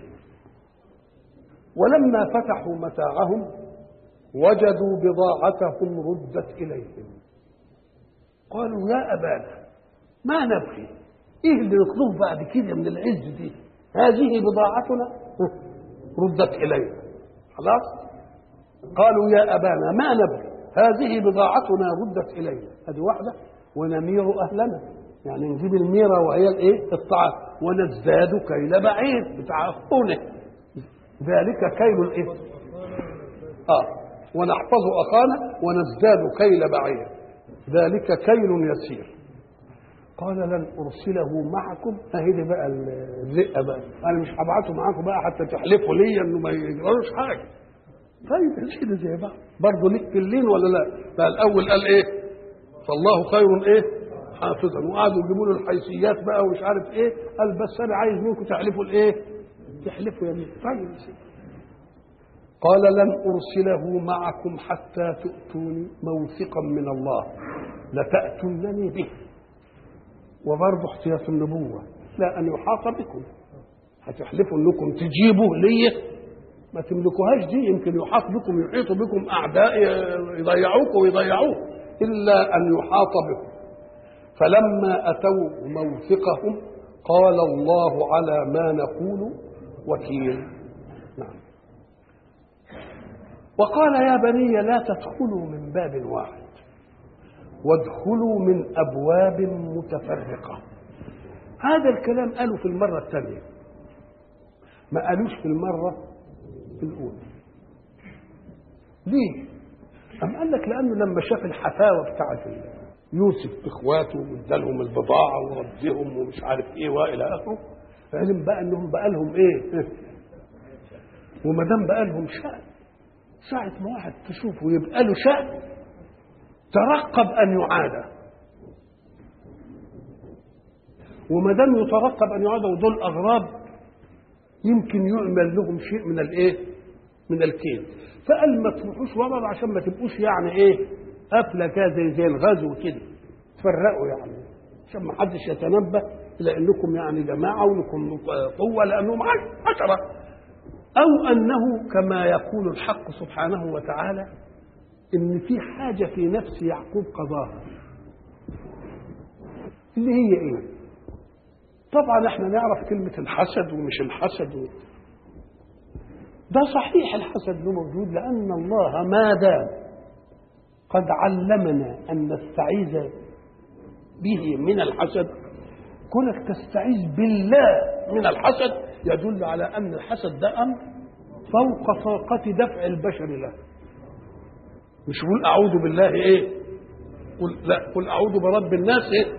ولما فتحوا متاعهم وجدوا بضاعتهم ردت إليهم قالوا يا أبانا ما نبغي، إيه اللي نطلبه بعد كده من العز دي، هذه بضاعتنا ردت إلينا خلاص. قالوا يا أبانا ما نبغي هذه بضاعتنا ردت إلينا، هذه واحدة، ونمير أهلنا، يعني نجيب الميرة وهي الإيه الطعام، ونزداد كيل بعير بتاع أخونا، ذلك كيل الإيه آه ونحفظ أخانا ونزداد كيل بعير ذلك كيل يسير. قال لن أرسله معكم. أهدي بقى الرئة بقى، أنا مش هبعته معاكم بقى حتى تحلفوا لي إنه ما يجرالوش حاجة. طيب كده زي بعض برضه ليك في اللين ولا لا؟ بقى الأول قال إيه فالله خير إيه حافظا، وقعدوا يجيبوا له الحيثيات بقى ومش عارف إيه. قال بس أنا عايز منكم تحلفوا الإيه تحلفوا يمين. طيب قال لن أرسله معكم حتى تؤتوني موثقا من الله لتأتونني به. وبرضه احتياط النبوة، لا أن يحاط بكم، هتحلفوا أنكم تجيبوا لي ما تملكوهاش دي، يمكن يحاط بكم يحيط بكم أعداء يضيعوكم ويضيعوه، إلا أن يحاط بكم. فلما أتوا موثقهم قال الله على ما نقول وكيل. نعم. وقال يا بني لا تدخلوا من باب واحد وادخلوا من أبواب متفرقة. هذا الكلام قالوا في المرة الثانية، ما قالوش في المرة الأولى. ليه؟ أم قال لك لأنه لما شاف الحفاوة بتاعت يوسف إخواته وادالهم البضاعة وردهم ومش عارف إيه وإلى آخره، علم بقى إنهم بقى لهم إيه؟ وما دام بقى لهم شأن، ساعة ما واحد تشوفه يبقى له شأن ترقب أن يعاد، وما دام يترقب أن يعاد ودول أغراب يمكن يعمل لهم شيء من الإيه؟ من الكيد. فقال ما تروحوش ورا عشان ما تبقوش يعني إيه؟ قفلة كده زي زي الغزو كده، تفرقوا يعني عشان ما حدش يتنبه إلى أنكم يعني جماعة ولكم قوة لأنهم عشرة، أو أنه كما يقول الحق سبحانه وتعالى إن في حاجة في نفس يعقوب قضاها، اللي هي إيه؟ طبعا احنا نعرف كلمة الحسد ومش الحسد و... ده صحيح الحسد له موجود، لأن الله ما دام قد علمنا أن نستعيذ به من الحسد، كونك تستعيذ بالله من الحسد يدل على أن الحسد ده أمر فوق طاقة دفع البشر له. مش قول أعوذ بالله إيه؟ قل لا، قل أعوذ برب الناس إيه؟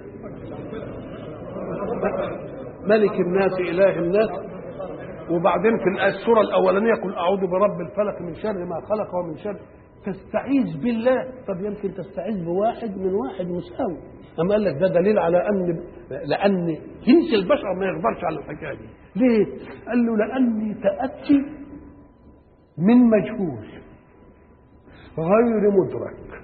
ملك الناس إله الناس. وبعدين في السورة الأولانية قل أعوذ برب الفلق من شر ما خلق ومن شر. تستعيذ بالله، طب يمكن تستعيذ بواحد من واحد مساوي. أما قال لك ده دليل على أن لأن جنس البشر ما يقدرش على الحكاية دي. ليه؟ قال له لأني تأتي من مجهول غير مدرك.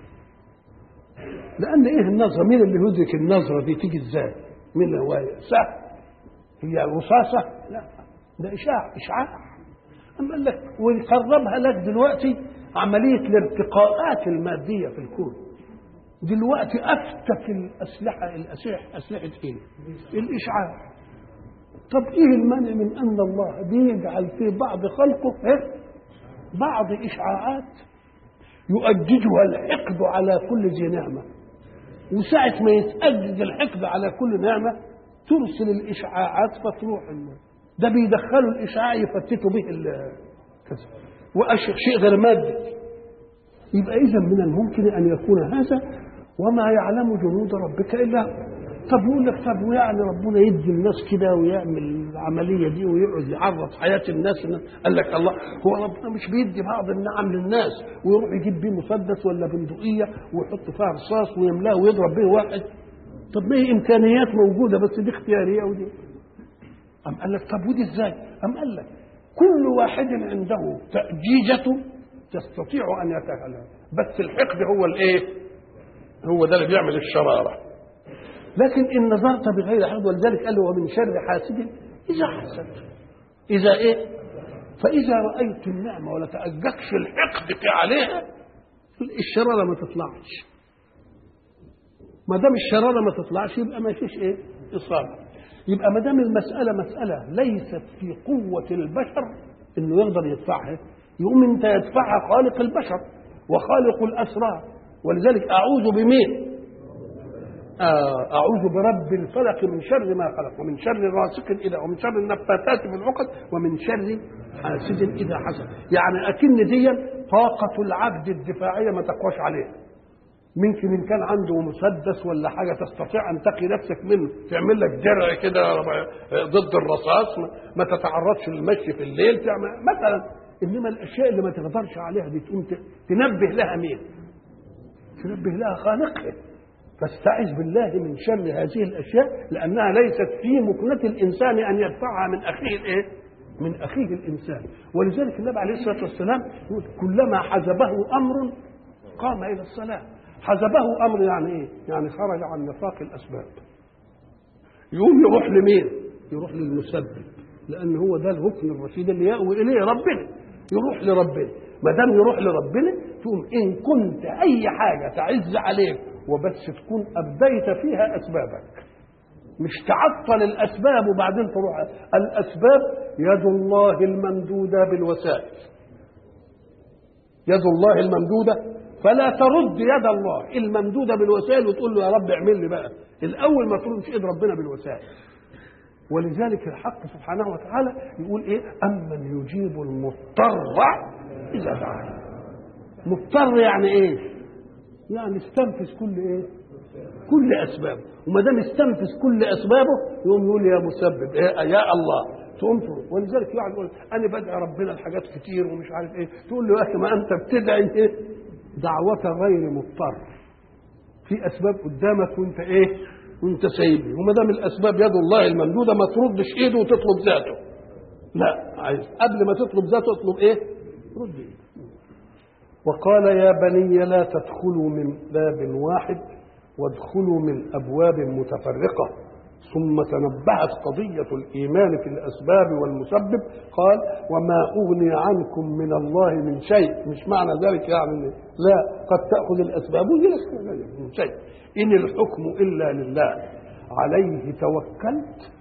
لأن إيه النظرة؟ مين اللي يدرك النظرة دي تيجي إزاي؟ مين هو سهل؟ هي رصاصة؟ لا، ده إشاع إشعاع. أما قال لك ويقربها لك دلوقتي عملية الارتقاءات المادية في الكون. دلوقتي أفتك الأسلحة الأسلحة أسلحة إيه؟ الإشعاع. طب إيه المانع من أن الله بيجعل في بعض خلقه إيه؟ بعض إشعاعات يؤججها الحقد على كل ذي نعمة، وساعة ما يتأجج الحقد على كل نعمة ترسل الإشعاعات فتروح النار. ده بيدخلوا الإشعاع يفتتوا به كذا وشيء غير مادي. يبقى إذا من الممكن أن يكون هذا وما يعلم جنود ربك إلا هو. طب يقول لك طب ويعني ربنا يدي الناس كده ويعمل العملية دي ويقعد يعرض حياة الناس؟ قال لك الله هو ربنا مش بيدي بعض النعم للناس ويروح يجيب بيه مسدس ولا بندقية ويحط فيها رصاص ويملاه ويضرب به واحد؟ طب ما هي إمكانيات موجودة بس دي اختيارية ودي. أم قال لك طب ودي إزاي؟ أم قال لك كل واحد عنده تأجيجته يستطيع أن يتهلها، بس الحقد هو الإيه؟ هو ده اللي بيعمل الشرارة. لكن إن نظرت بغير حقد، ولذلك قال له ومن شر حاسد إذا حسد. إذا إيه؟ فإذا رأيت النعمة ولا تأججش الحقد في عليها الشرارة ما تطلعش. ما دام الشرارة ما تطلعش يبقى ما فيش إيه؟ إصابة. يبقى ما دام المسألة مسألة ليست في قوة البشر إنه يقدر يدفعها، يقوم أنت يدفعها خالق البشر وخالق الأسرار. ولذلك أعوذ بمين؟ آه أعوذ برب الفلق من شر ما خلق ومن شر غاسق إذا ومن شر النفاثات في العقد ومن شر حاسد إذا حسد. يعني أكن دي طاقة العبد الدفاعية ما تقواش عليها. ممكن إن كان عنده مسدس ولا حاجة تستطيع أن تقي نفسك منه، تعمل لك درع كده ضد الرصاص، ما تتعرضش للمشي في الليل تعمل مثلا. إنما الأشياء اللي ما تقدرش عليها دي تقوم تنبه لها مين؟ تنبه لها خالقها. فاستعذ بالله من شر هذه الأشياء لأنها ليست في مكنة الإنسان أن يدفعها من أخيه الإيه؟ من أخيه الإنسان. ولذلك النبي عليه الصلاة والسلام يقول كلما حزبه أمر قام إلى الصلاة. حزبه أمر يعني إيه؟ يعني خرج عن نطاق الأسباب. يقوم يروح لمين؟ يروح للمسبب، لأن هو ده الركن الرشيد اللي يأوي إليه ربنا. يروح لربنا. ما دام يروح لربنا تقوم إن كنت أي حاجة تعز عليك وبس تكون أبديت فيها أسبابك، مش تعطل الأسباب وبعدين تروح. الأسباب يد الله الممدودة بالوسائل، يد الله الممدودة فلا ترد يد الله الممدودة بالوسائل وتقول له يا رب اعمل لي بقى. الأول ما تردش إيد ربنا بالوسائل. ولذلك الحق سبحانه وتعالى يقول إيه؟ أمن يجيب المضطر إذا دعاه. مضطر يعني إيه؟ يعني استنفذ كل إيه؟ كل أسبابه. وما دام استنفذ كل أسبابه يقوم يقول يا مسبب إيه؟ يا الله تقوم تقول. ولذلك يعني يقول أنا بدعي ربنا الحاجات كتير ومش عارف إيه. تقول له يا أخي ما أنت بتدعي إيه؟ دعوة غير مضطر. في أسباب قدامك وأنت إيه؟ وأنت سايبني. وما دام الأسباب يد الله الممدودة ما تردش إيده وتطلب ذاته. لا، عايز قبل ما تطلب ذاته اطلب إيه؟ رد إيده. وقال يا بني لا تدخلوا من باب واحد وادخلوا من أبواب متفرقة. ثم تنبهت قضية الإيمان في الأسباب والمسبب. قال وما أغني عنكم من الله من شيء. مش معنى ذلك يعني لا، قد تأخذ الأسباب من شيء. إن الحكم إلا لله عليه توكلت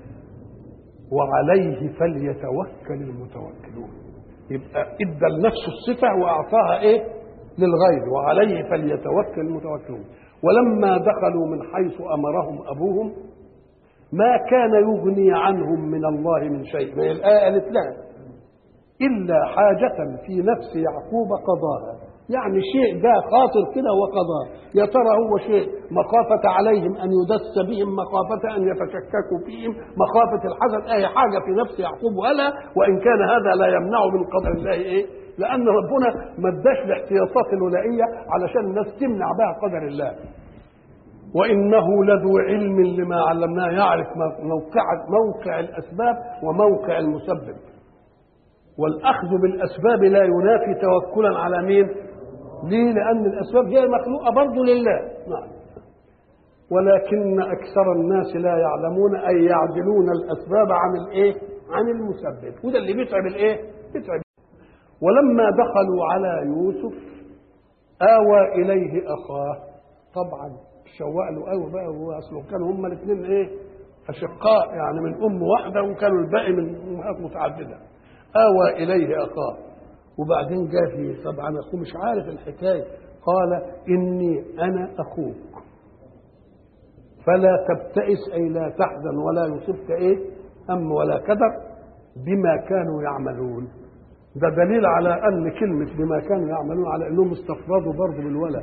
وعليه فليتوكل المتوكلون. يبقى ادى لنفسه الصفة وأعطاها إيه؟ للغير. وعليه فليتوكل المتوكلون. ولما دخلوا من حيث أمرهم أبوهم ما كان يغني عنهم من الله من شيء. ما الآية قالت لها إلا حاجة في نفس يعقوب قضاها. يعني شيء جاء خاطر كده وقضاه. يا ترى هو شيء مخافة عليهم أن يدس بهم، مخافة أن يتشككوا فيهم، مخافة الحزن، أي حاجة في نفس يعقوب ولا. وإن كان هذا لا يمنع من قدر الله إيه؟ لأن ربنا ما اداش الاحتياطات الولائية علشان الناس تمنع بها قدر الله. وإنه لذو علم لما علمناه، يعرف موقع موقع الأسباب وموقع المسبب. والأخذ بالأسباب لا ينافي توكلا على مين؟ ليه؟ لأن الأسباب هي مخلوقة برضه لله. نعم. ولكن أكثر الناس لا يعلمون، أي يعدلون الأسباب عن الإيه؟ عن المسبب. وده اللي بيتعب الإيه؟ بيتعب. ولما دخلوا على يوسف آوى إليه أخاه. طبعا شوق له قوي بقى، وهو اصله كانوا هما الاثنين ايه؟ اشقاء، يعني من ام واحده، وكانوا الباقي من امهات متعدده. آوى اليه اخاه. وبعدين جاء فيه طبعا اخوه مش عارف الحكايه. قال اني انا اخوك فلا تبتئس، اي لا تحزن ولا يصبك ايه؟ هم ولا كدر بما كانوا يعملون. ده دليل على ان كلمه بما كانوا يعملون على انهم استفردوا برضه بالولد.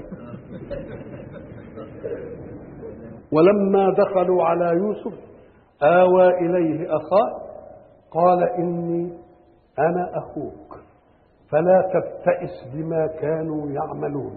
ولما دخلوا على يوسف آوى إليه أخاه قال إني أنا أخوك فلا تبتئس بما كانوا يعملون.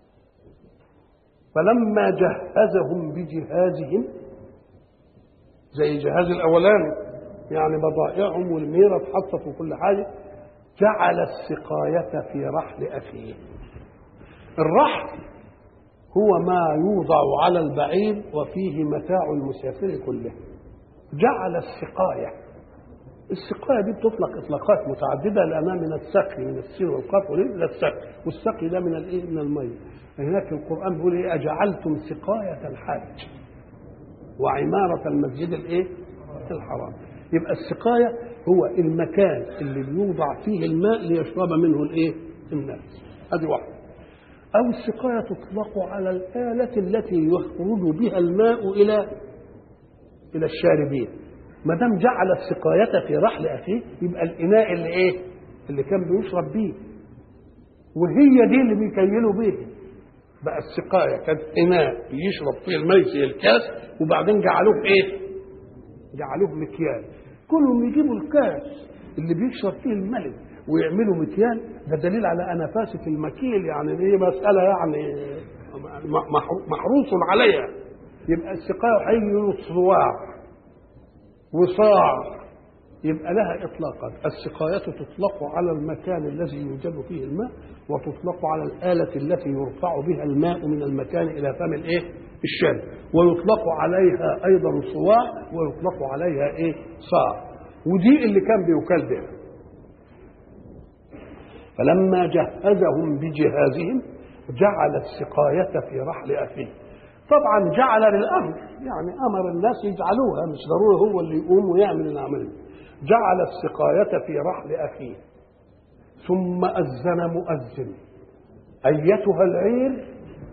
فلما جهزهم بجهازهم، زي جهاز الأولاني يعني بضائعهم والميرة اتحطت وكل حاجة، جعل السقاية في رحل أخيه. الرحل هو ما يوضع على البعير وفيه متاع المسافر كله. جعل السقاية. السقاية دي بتطلق إطلاقات متعددة لأنها من السقي، من السين والقاف إلى السقي، والسقي ده من الإيه؟ من المية. هناك القرآن بيقول إيه؟ أجعلتم سقاية الحاج وعمارة المسجد الإيه؟ الحرام. يبقى السقاية هو المكان اللي بيوضع فيه الماء ليشرب منه الإيه؟ الناس. هذه واحدة. أو السقاية تطلق على الآلة التي يخرج بها الماء إلى إلى الشاربين. ما دام جعل السقاية في رحل أخيه يبقى الإناء اللي إيه؟ اللي كان بيشرب بيه، وهي دي اللي بيكيلوا بيه. بقى السقاية كانت إناء يشرب فيه الماء زي الكاس، وبعدين جعلوه إيه؟ جعلوه مكيال. كلهم يجيبوا الكاس اللي بيشرب فيه الملك ويعملوا مكيال. ده دليل على أنفاسة المكيل، يعني دي مسألة يعني محروس عليها. يبقى السقاية هيجي له صواع وصاع، يبقى لها إطلاقات. السقاية تطلق على المكان الذي يوجد فيه الماء، وتطلق على الآلة التي يرفع بها الماء من المكان إلى فم الإيه؟ الشارب. ويطلق عليها أيضا صواع، ويطلق عليها إيه؟ صاع. ودي اللي كان بيكال بها. فلما جهزهم بجهازهم جعل السقاية في رحل أخيه. طبعا جعل للأمر، يعني أمر الناس يجعلوها، مش ضروري هو اللي يقوم ويعمل العمل. جعل السقاية في رحل أخيه. ثم أذن مؤذن أيتها العير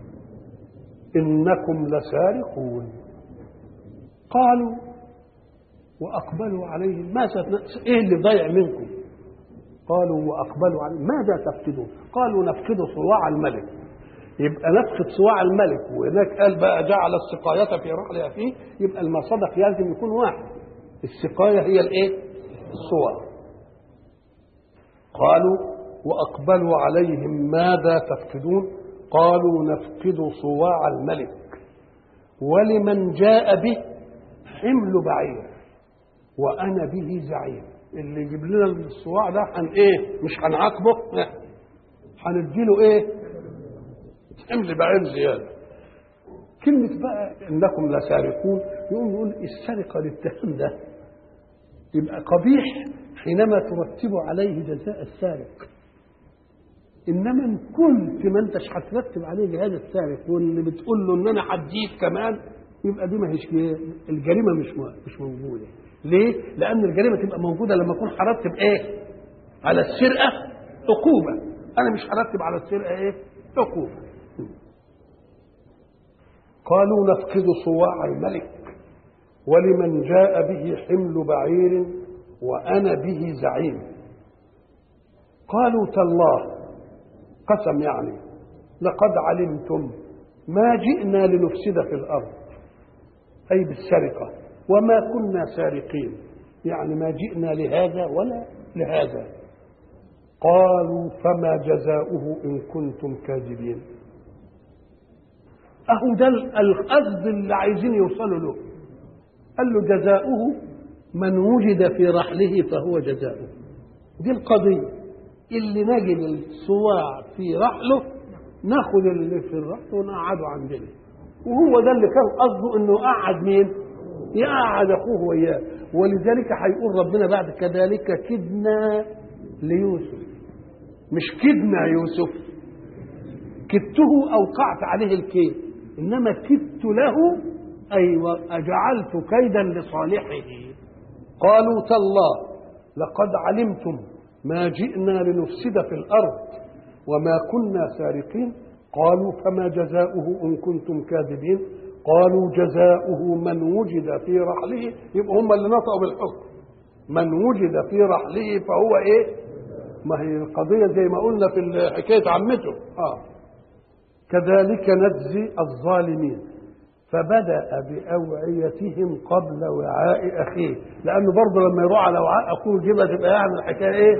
إنكم لسارقون. قالوا وأقبلوا عليهم ماذا إيه اللي ضيع منكم؟ قالوا وأقبلوا عليهم ماذا تفقدون؟ قالوا نفقد صواع الملك. يبقى نفقد صواع الملك، وهناك قال بقى جعل السقاية في رحل أخيه، يبقى المصدق لازم يكون واحد، السقاية هي الإيه؟ الصواع. قالوا وأقبلوا عليهم ماذا تفقدون؟ قالوا نفقد صواع الملك ولمن جاء به حمل بعير وأنا به زعيم. اللي يجيب لنا الصواع ده هن إيه؟ مش هنعاقبه، هنديله إيه؟ حمل بعير زيادة. كلمة بقى إنكم لسارقون، يقوم يقول السرقة للتهم ده يبقى قبيح حينما ترتب عليه جزاء السارق، انما ان كنت ما انتش هترتب عليه جهاد السارق واللي بتقول له ان انا هديك كمان، يبقى دي ما هيش الجريمه مش مش موجوده. ليه؟ لان الجريمه تبقى موجوده لما اكون هرتب ايه على السرقه عقوبه، انا مش هرتب على السرقه ايه عقوبه. قالوا نفقد صواع الملك ولمن جاء به حمل بعير وانا به زعيم. قالوا تالله، قسم يعني، لقد علمتم ما جئنا لنفسد في الأرض، أي بالسرقة، وما كنا سارقين، يعني ما جئنا لهذا ولا لهذا. قالوا فما جزاؤه إن كنتم كاذبين. أهو ده القصد اللي عايزين يوصلوا له. قال له جزاؤه من وجد في رحله فهو جزاؤه. دي القضية، اللي نجد الصواع في رحله ناخد اللي في الرحل ونقعده عندنا. وهو ده اللي كان قصده انه قعد مين؟ يقعد اخوه وياه. ولذلك هيقول ربنا بعد كذلك كدنا ليوسف، مش كدنا يوسف، كدته اوقعت عليه الكيد، انما كدت له اي اجعلت كيدا لصالحه. قالوا تالله لقد علمتم ما جئنا لنفسد في الأرض وما كنا سارقين. قالوا فما جزاؤه إن كنتم كاذبين. قالوا جزاؤه من وجد في رحله، يبقى هم اللي نطقوا بالحكم، من وجد في رحله فهو ايه؟ ما هي القضية زي ما قلنا في حكاية عمته. اه كذلك نجزي الظالمين. فبدأ بأوعيتهم قبل وعاء أخيه، لأنه برضه لما يروح على وعاء أخوه جيبها تبقى يعني الحكاية إيه؟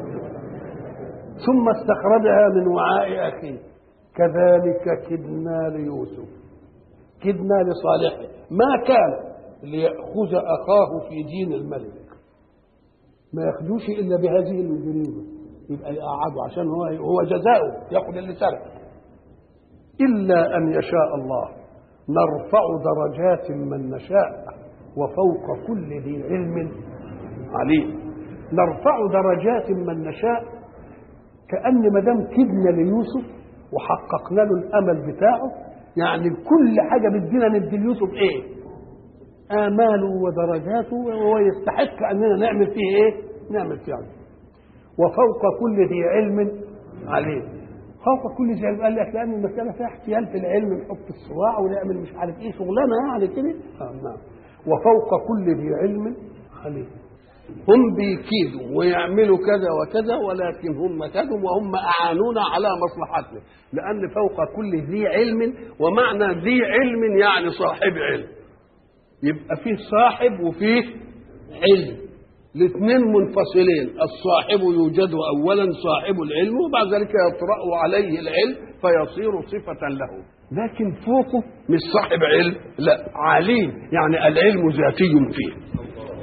ثم استخرجها من وعاء أخيه. كذلك كدنا ليوسف، كدنا لصالحه، ما كان ليأخذ أخاه في دين الملك، ما يأخذوش إلا بهذه الجريمة، يبقى يقعدوا عشان هو هو جزاؤه يأخذ اللي سرق. إلا أن يشاء الله نرفع درجات من نشاء وفوق كل ذي علم عليم. نرفع درجات من نشاء، كأن ما دام كدنا ليوسف وحققنا له الأمل بتاعه، يعني كل حاجة بدينا ندي ليوسف إيه؟ آماله ودرجاته، وهو يستحق أننا نعمل فيه إيه؟ نعمل فيه علم. وفوق كل ذي علم عليم. فوق كل ذي علم قال لك لأن المسألة فيها احتيال في العلم، نحط الصراع ونعمل مش عارف إيه شغلانة يعني كده. آه نعم. وفوق كل ذي علم عليم. هم بيكيدوا ويعملوا كذا وكذا، ولكن هم كذوا وهم أعانونا على مصلحتنا، لأن فوق كل ذي علم، ومعنى ذي علم يعني صاحب علم، يبقى فيه صاحب وفيه علم، الاثنين منفصلين. الصاحب يوجد أولا صاحب العلم، وبعد ذلك يطرأ عليه العلم فيصير صفة له. لكن فوقه مش صاحب علم، لا عليم، يعني العلم ذاتي فيه،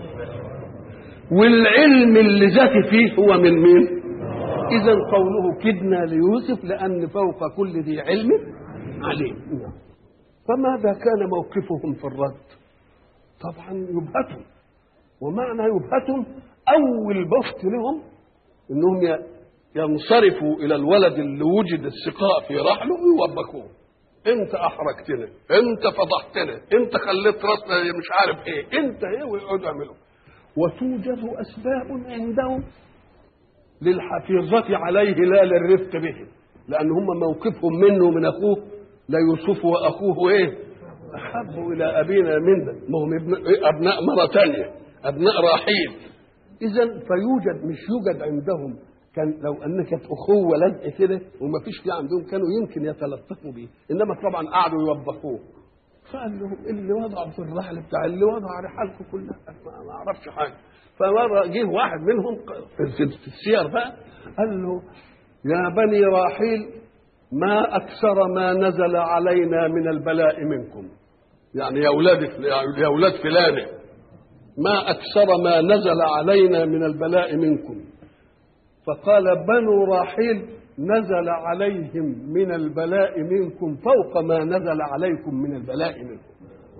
والعلم اللي ذاتي فيه هو من مين؟ إذا قوله كدنا ليوسف لأن فوق كل ذي علم عليم. فماذا كان موقفهم في الرد؟ طبعا يبهتهم، ومعنى يبهتهم أول بسط لهم إنهم ينصرفوا إلى الولد اللي وجد السقاء في رحله ويوبكوه. أنت أحرجتنا، أنت فضحتنا، أنت خليت راسنا مش عارف إيه، أنت إيه، ويقعدوا يعملوا. وتوجد أسباب عندهم للحفيظة عليه لا للرفق به. لأن هم موقفهم منه ومن أخوه لا يوسف وأخوه إيه أحب إلى أبينا منا، ما هم أبناء مرة ثانية، أبناء راحيل. إذا فيوجد مش يوجد عندهم، كان لو أن كانت أخوة لزق كده وما فيش في عندهم كانوا يمكن يتلطفوا بيه، إنما طبعا قعدوا يوبخوه. فقال لهم اللي وضعوا في الرحل بتاع اللي وضع رحالكم كلها ما أعرفش حاجة. فمرة جه واحد منهم في السير بقى قال له يا بني راحيل ما أكثر ما نزل علينا من البلاء منكم، يعني يا أولاد يا أولاد فلانة ما أكثر ما نزل علينا من البلاء منكم. فقال بنو راحيل نزل عليهم من البلاء منكم فوق ما نزل عليكم من البلاء منكم.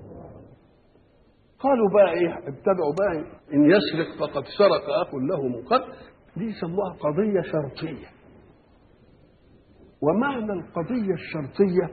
قالوا بقى ايه، ابتدعوا بقى ان يسرق فقد سرق اخ له من قبل، دي يسموها قضيه شرطيه. ومعنى القضيه الشرطيه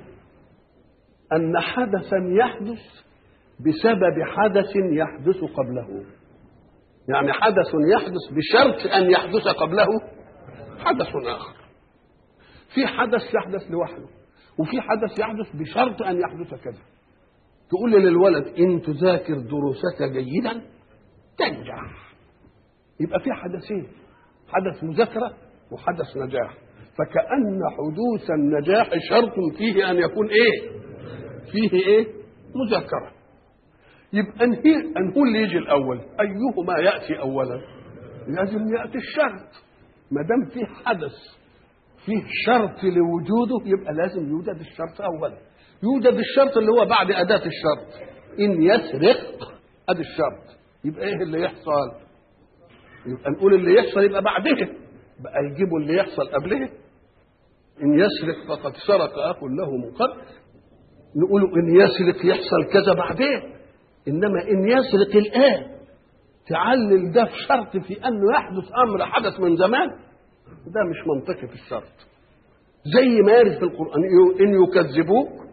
ان حدثا يحدث بسبب حدث يحدث قبله، يعني حدث يحدث بشرط ان يحدث قبله حدث اخر. في حدث يحدث لوحده وفي حدث يحدث بشرط ان يحدث كذا. تقول للولد ان تذاكر دروسك جيدا تنجح، يبقى في حدثين، حدث مذاكره وحدث نجاح. فكأن حدوث النجاح شرط فيه ان يكون ايه فيه ايه مذاكره. يبقى نقول اللي يجي الاول ايهما ياتي اولا؟ لازم ياتي الشرط. ما دام فيه حدث فيه شرط لوجوده يبقى لازم يوجد الشرط اولا. يوجد الشرط اللي هو بعد اداه الشرط، ان يسرق ادي الشرط. يبقى ايه اللي يحصل؟ يبقى نقول اللي يحصل يبقى بعده، بقى يجيبوا اللي يحصل قبله. ان يسرق فقد سرق اخ له من قبل، نقول ان يسرق يحصل كذا بعدين. انما ان يسرق الان تعلل ده في شرط في انه يحدث امر حدث من زمان، ده مش منطقي في الشرط. زي ما يرد في القران ان يكذبوك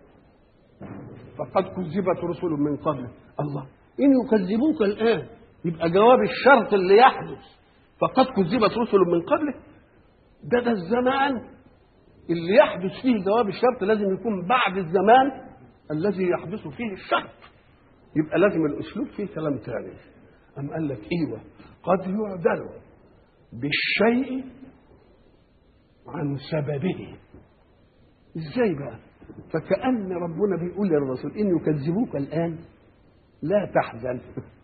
فقد كذبت رسل من قبل. الله، ان يكذبوك الان يبقى جواب الشرط اللي يحدث فقد كذبت رسل من قبل، ده ده الزمان اللي يحدث فيه جواب الشرط لازم يكون بعد الزمان الذي يحدث فيه الشرط. يبقى لازم الاسلوب فيه كلام ثاني. أم قال لك ايوه قد يعدل بالشيء عن سببه. ازاي بقى؟ فكأن ربنا بيقول للرسول ان يكذبوك الان لا تحزن.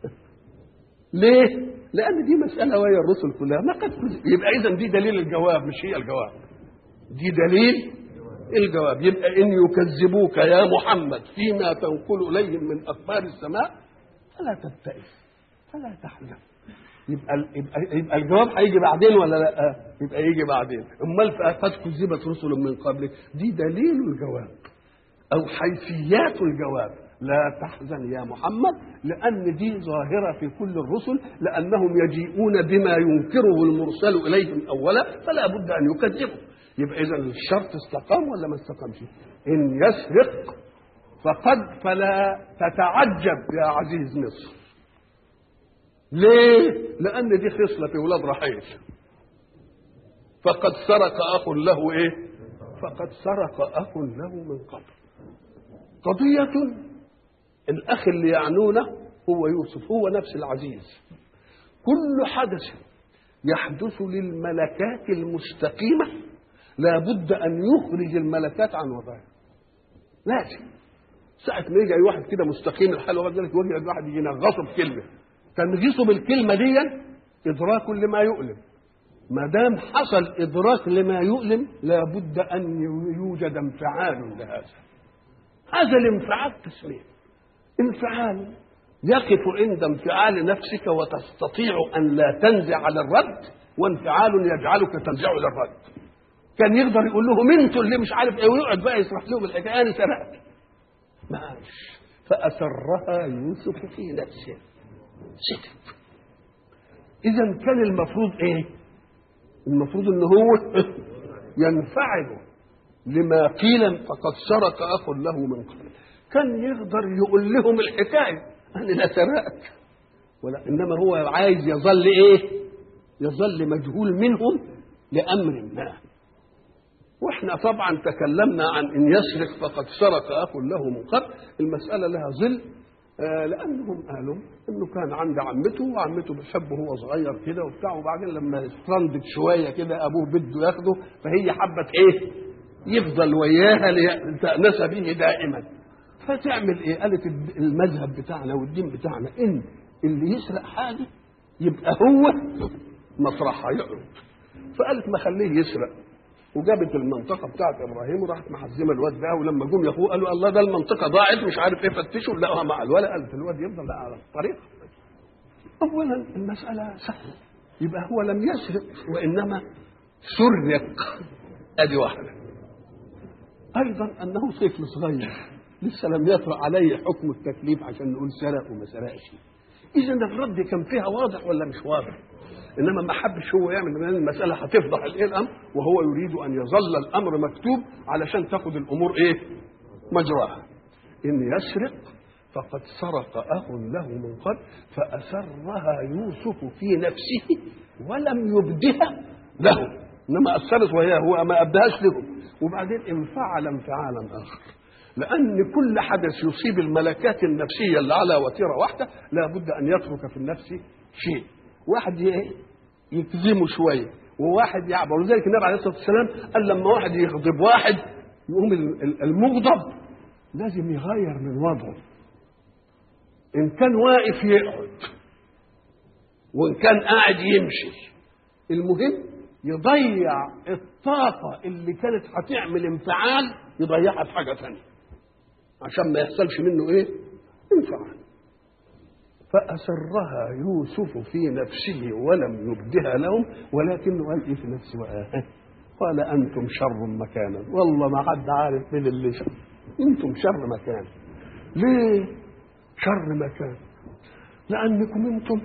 ليه؟ لان دي مساله وهي الرسل كلها ما قد كذب. يبقى اذا دي دليل الجواب مش هي الجواب، دي دليل الجواب. يبقى ان يكذبوك يا محمد فيما تنقل اليهم من اخبار السماء فلا تبتئس فلا تحزن. يبقى يبقى, يبقى الجواب هيجي بعدين ولا لا؟ يبقى يجي بعدين. امال قد كذبت رسل من قبلك دي دليل الجواب او حيثيات الجواب. لا تحزن يا محمد، لان دي ظاهره في كل الرسل، لانهم يجيئون بما ينكره المرسل اليهم اولا فلا بد ان يكذبوا. يبقى اذا الشرط استقام ولا ما استقامش؟ ان يسرق فقد فلا تتعجب يا عزيز مصر. ليه؟ لأن دي خصلة في ولاد رحيل. فقد سرق أخ له إيه؟ فقد سرق أخ له من قبل. قضية الأخ اللي يعنونه هو يوسف، هو نفس العزيز. كل حدث يحدث للملكات المستقيمة لا بد أن يخرج الملكات عن وضعها. لازم ساعة ما يجي واحد كده مستقيم الحال وغير ذلك وجه واحد يجي ينغصه بكلمة، تنغيصه بالكلمة دي إدراك لما يؤلم. ما دام حصل إدراك لما يؤلم لابد أن يوجد انفعال لهذا. هذا الانفعال قسمين: انفعال يقف عند انفعال نفسك وتستطيع أن لا تنزع على الرد، وانفعال يجعلك تنزع للرد. كان يقدر يقول لهم انتوا اللي مش عارف ايه ويقعد بقى يشرح لهم الحكايه انا سرقت. ماشي. فأسرها يوسف في نفسه، سكت. إذا كان المفروض إيه؟ المفروض إن هو ينفعل لما قيل فقد سرق أخ له من قبل. كان يقدر يقول لهم الحكاية أنا لا سرقت، ولا إنما هو عايز يظل إيه؟ يظل مجهول منهم لأمر ما. واحنا طبعا تكلمنا عن ان يسرق فقد سرق اخ له من قبل. المساله لها ظل، آه لانهم قالوا انه كان عند عمته وعمته بتحبه وهو صغير كده وبتاع، وبعدين لما استرندت شويه كده ابوه بده ياخده، فهي حبت ايه؟ يفضل وياها لتأنس به دائما. فتعمل ايه؟ قالت المذهب بتاعنا والدين بتاعنا ان اللي يسرق حاجه يبقى هو مطرحها يقعد. فقالت ما خليه يسرق، وجابت المنطقه بتاعت ابراهيم وراحت محزمه الواد ده، ولما جم ياخوه قالوا الله ده المنطقه ضاعت مش عارف ايه، فتشوا لقوها مع الولد. قالت الواد يفضل لا على الطريق. اولا المساله سهله، يبقى هو لم يسرق وانما سرق، ادي واحده. ايضا انه طفل صغير لسه لم يطرأ عليه حكم التكليف عشان نقول سرق وما سرقش. اذا الرد كان فيها واضح ولا مش واضح؟ انما ما حبش هو يعمل، لان المساله هتفضح الايه الامر، وهو يريد ان يظل الامر مكتوب علشان تاخد الامور ايه؟ مجراها. ان يسرق فقد سرق اخ له من قبل فاسرها يوسف في نفسه ولم يبدها له، انما اثرت وهي هو ما ابداش له. وبعدين انفعل انفعالا اخر، لان كل حدث يصيب الملكات النفسيه اللي على وتيره واحده لابد ان يترك في النفس شيء، واحد يكذمه شويه وواحد يعبر. ولذلك النبي عليه الصلاه والسلام قال لما واحد يغضب واحد يقوم المغضب لازم يغير من وضعه، ان كان واقف يقعد وان كان قاعد يمشي، المهم يضيع الطاقه اللي كانت هتعمل انفعال يضيعها في حاجه ثانيه عشان ما يحصلش منه ايه؟ انفعال. فأسرها يوسف في نفسه ولم يبدها لهم، ولكنه قال ايه في نفسه؟ قال انتم شر مكانا. والله ما حد عارف من اللي شر، انتم شر مكان. ليه شر مكان؟ لانكم انتم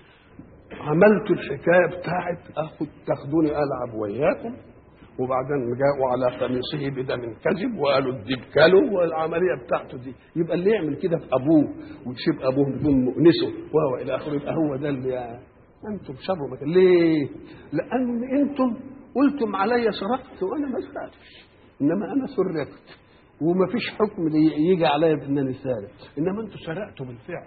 عملتوا الحكايه بتاعت اخد تاخدوني العب وياكم، وبعدين جاءوا على قميصه بدم كذب وقالوا الديب كلوا، والعمليه بتاعته دي. يبقى اللي يعمل كده في ابوه وتسيب ابوه بدون مؤنسه وهو الى اخره، يبقى هو ده اللي يعني انتم شر مكان. ليه؟ لان انتم قلتم علي سرقت وانا ما سرقتش، انما انا سرقت وما فيش حكم يجي عليا بانني سارق، انما انتم سرقتوا بالفعل،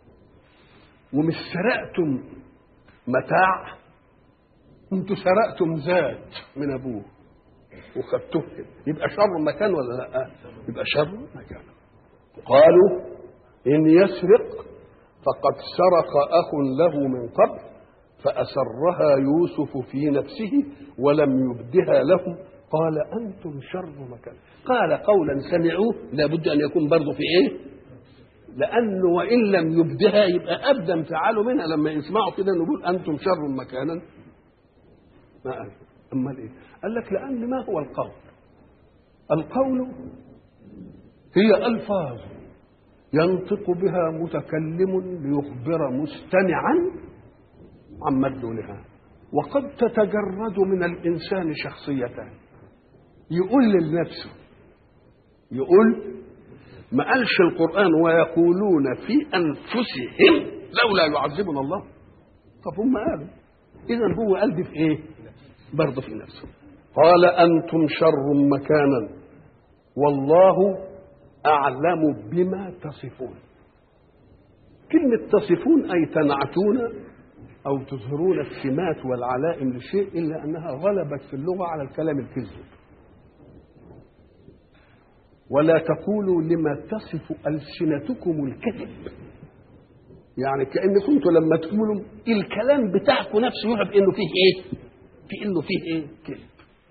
ومش سرقتم متاع، انتم سرقتم ذات من ابوه وخدتوه. يبقى شر مكان ولا لا؟ يبقى شر مكان. قالوا ان يسرق فقد سرق اخ له من قبل فاسرها يوسف في نفسه ولم يبدها لهم قال انتم شر مكان. قال قولا سمعوه لابد ان يكون برضه في ايه؟ لانه وان لم يبدها يبقى ابدا انفعاله منها لما يسمعوا كده نقول انتم شر مكانا. ما قال امال ايه؟ قال لك لان ما هو القول؟ القول هي الفاظ ينطق بها متكلم ليخبر مستمعا عن مدلولها، وقد تتجرد من الانسان شخصيتان. يقول لنفسه، يقول ما قالش القرآن ويقولون في أنفسهم لولا يعذبنا الله. طب هم قالوا، إذن هو قال دي في إيه؟ برضه في نفسه. قال أنتم شر مكانا والله أعلم بما تصفون. كلمة تصفون أي تنعتون أو تظهرون السمات والعلائم للشيء، إلا أنها غلبت في اللغة على الكلام الكذب. ولا تقولوا لما تصف ألسنتكم الكذب، يعني كأنكم انتوا لما تقولوا الكلام بتاعكم نفسه يعرف انه فيه ايه؟ في انه فيه ايه؟ كذب.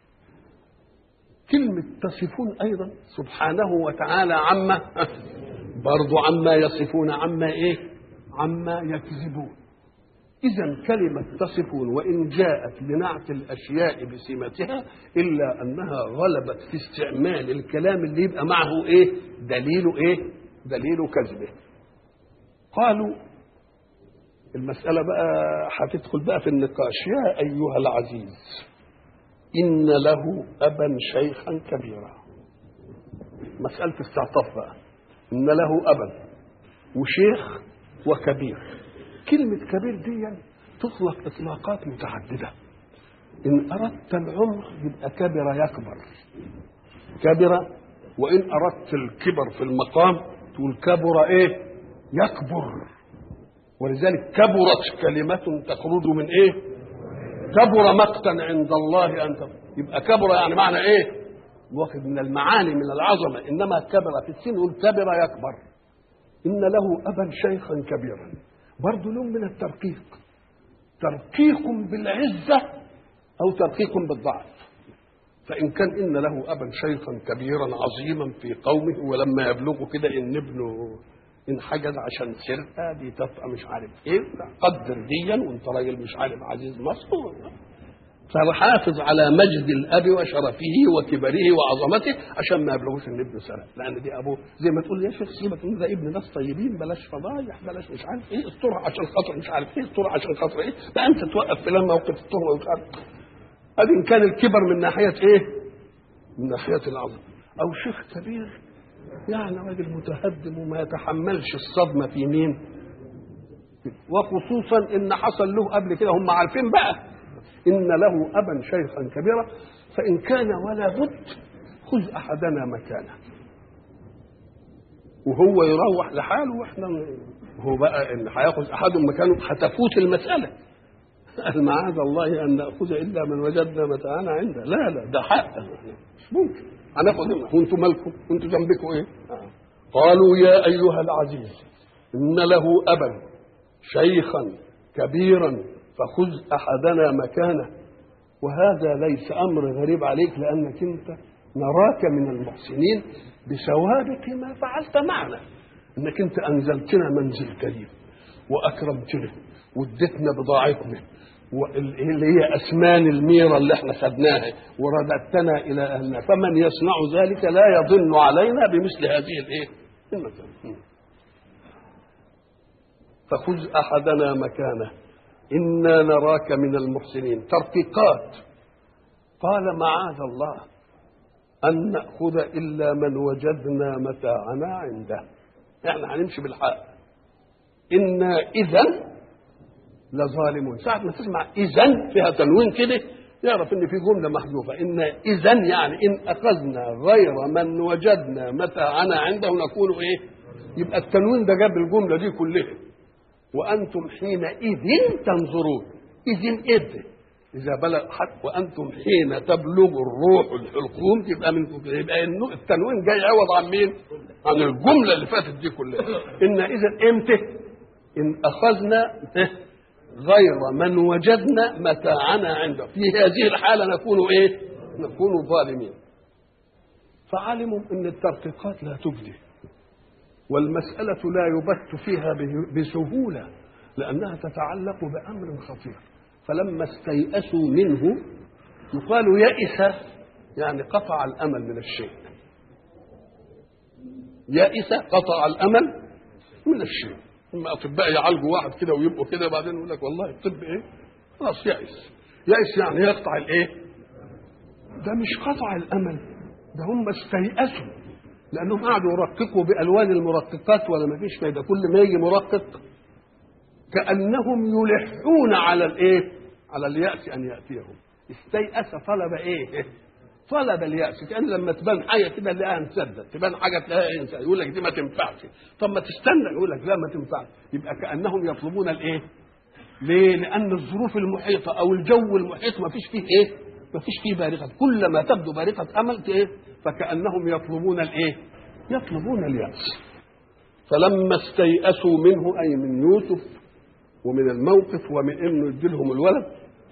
كلمة تصفون ايضا سبحانه وتعالى عما برضو عما يصفون عما ايه؟ عما يكذبون. إذا كلمة تصفون وإن جاءت لنعت الأشياء بسمتها إلا أنها غلبت في استعمال الكلام اللي يبقى معه إيه؟ دليل إيه؟ دليل كذبه. قالوا المسألة بقى هتدخل بقى في النقاش. يا أيها العزيز إن له أبا شيخا كبيرا. مسألة استعطاف بقى. إن له أبا وشيخ وكبير. كلمة كبير دي يعني تطلق إطلاقات متعددة. إن أردت العمر يبقى كبر يكبر، كبر. وإن أردت الكبر في المقام تقول كبر إيه؟ يكبر. ولذلك كبرت كلمة تخرج من إيه؟ كبر مقتا عند الله أن تكبر. يبقى كبر يعني معنى إيه؟ واخد من المعاني من العظمة. إنما كبر في السن يقول كبر يكبر. إن له أبا شيخا كبيرا، برضه لهم من الترقيق، ترقيق بالعزة أو ترقيق بالضعف. فإن كان إن له أبا شيخا كبيرا عظيما في قومه، ولما يبلغوا كده إن ابنه انحجز عشان سرقة دي تبقى مش عارف إيه، قدر ديا وأنت راجل مش عارف عزيز مصر، فحافظ على مجد الأب وشرفه وكبره وعظمته عشان ما يبلغوش إن ابنه سرق، لأن دي أبوه. زي ما تقول يا شيخ سيبك من ده ابن ناس طيبين، بلاش فضايح، بلاش مش عارف إيه، استرها عشان خاطر مش عارف إيه، استرها عشان خاطر إيه، بقى أنت توقف في لما موقف التهمة ومش عارف. هذا إن كان الكبر من ناحية إيه؟ من ناحية العظمة. أو شيخ كبير يعني راجل متهدم وما يتحملش الصدمة في مين؟ وخصوصا إن حصل له قبل كده، هم عارفين بقى إن له أبا شيخا كبيرا، فإن كان ولا بد خذ أحدنا مكانه، وهو يروح لحاله وإحنا هو بقى إن هياخذ أحدهم مكانه هتفوت المسألة. معاذ الله أن نأخذ إلا من وجدنا متاعنا عنده. لا لا ده حق مش ممكن هناخذ منه. وانتم مالكم؟ وانتم ذنبكم ايه؟ قالوا يا أيها العزيز إن له أبا شيخا كبيرا فخذ أحدنا مكانه. وهذا ليس أمر غريب عليك، لأنك أنت نراك من المحسنين بسوابق ما فعلت معنا، أنك أنت أنزلتنا منزل كريم وأكرمتنا واديتنا بضاعتنا واللي هي أسمان الميرة اللي احنا خدناها ورددتنا إلى أهلنا، فمن يصنع ذلك لا يضن علينا بمثل هذه الإيه؟ المثل. فخذ أحدنا مكانه إنا نراك من المحسنين. ترقيقات. قال معاذ الله أن نأخذ إلا من وجدنا متاعنا عنده. احنا هنمشي بالحق. إنا إذن لظالمون. ساعة ما تسمع إذن فيها تنوين كده يعرف إن في جملة محذوفة. إنا إذن يعني إن أخذنا غير من وجدنا متاعنا عنده نكون إيه؟ يبقى التنوين ده جاب الجملة دي كلها. وأنتم حينئذ تنظرون. إذن إذ إذا بلغ حد وأنتم حين تبلغ الروح الحلقوم تبقى منكم كده. يبقى التنوين جاي عوض عن مين؟ عن الجملة اللي فاتت دي كلها. إن إذن إمتى؟ إن أخذنا غير من وجدنا متاعنا عنده. في هذه الحالة نكون إيه؟ نكون ظالمين. فعلموا أن الترقيقات لا تبدي، والمسألة لا يبت فيها بسهولة، لأنها تتعلق بأمر خطير. فلما استيأسوا منه يقال يئس يعني قطع الأمل من الشيء. يئس قطع الأمل من الشيء. هم أطباء يعالجوا واحد كده ويبقوا كده بعدين يقول لك والله الطب إيه؟ خلاص يئس. يئس يعني يقطع الإيه؟ ده مش قطع الأمل، ده هم استيأسوا لأنهم قعدوا يرققوا بألوان المرققات ولا ما فيش فايدة. كل ما يجي مرقق كأنهم يلحون على الإيه؟ على اليأس أن يأتيهم. استيأس طلب إيه؟ طلب اليأس. كأن لما تبان حاجة كده تلاقيها انسدت، تبان حاجة تلاقيها انسدت، يقول لك دي ما تنفعش، طب ما تستنى، يقول لك لا ما تنفعش. يبقى كأنهم يطلبون الإيه؟ ليه؟ لأن الظروف المحيطة أو الجو المحيط ما فيش فيه إيه؟ ما فيش فيه بارقة. كلما تبدو بارقة أمل إيه؟ فكأنهم يطلبون الإيه؟ يطلبون اليأس. فلما استيأسوا منه أي من يوسف ومن الموقف ومن إنه يديلهم الولد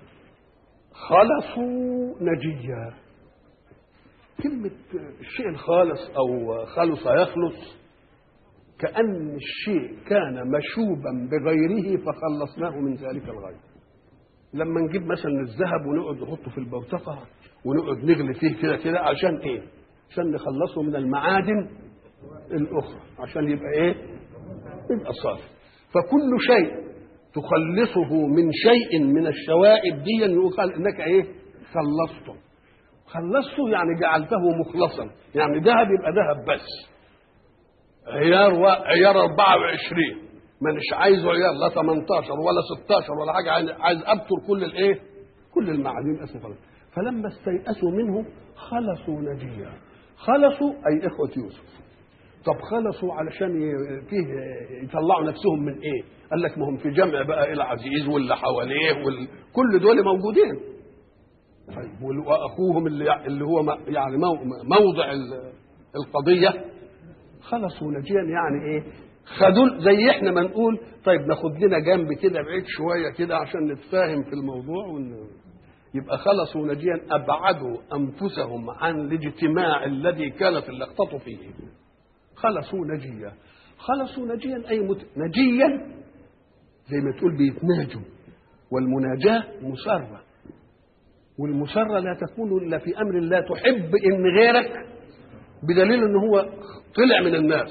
خلصوا نجيا. كلمة الشيء الخالص أو خلص يخلص كأن الشيء كان مشوبا بغيره فخلصناه من ذلك الغير. لما نجيب مثلا الذهب ونقعد نحطه في البوتقة ونقعد نغلي فيه كده كده عشان إيه؟ عشان نخلصه من المعادن الأخرى عشان يبقى إيه؟ يبقى صافي. فكل شيء تخلصه من شيء من الشوائب دي يقال إنك إيه؟ خلصته. خلصته يعني جعلته مخلصا. يعني ذهب يبقى ذهب بس. عيار و... عيار أربعة وعشرين مانيش عايزه عيار لا ثمانية عشر ولا ستاشر ولا حاجة، عايز أبتر كل الإيه؟ كل المعادن اسمه خلص. فلما استيأسوا منه خلصوا نجيا. خلصوا أي إخوة يوسف. طب خلصوا علشان فيه يطلعوا نفسهم من إيه؟ قال لك ما هم في جمع بقى إلى عزيز واللي حواليه وال... كل دول موجودين. طيب وأخوهم اللي اللي هو يعني موضع القضية خلصوا نجيا يعني إيه؟ خدوا زي إحنا ما نقول طيب ناخد لنا جنب كده بعيد شوية كده عشان نتفاهم في الموضوع ون... يبقى خلصوا نجيا أبعدوا أنفسهم عن الاجتماع الذي كانت اللقطة فيه. خلصوا نجيا. خلصوا نجيا أي مت... نجيا زي ما تقول بيتناجوا. والمناجاة مسرة، والمسرة لا تكون إلا في أمر لا تحب إن غيرك، بدليل إن هو طلع من الناس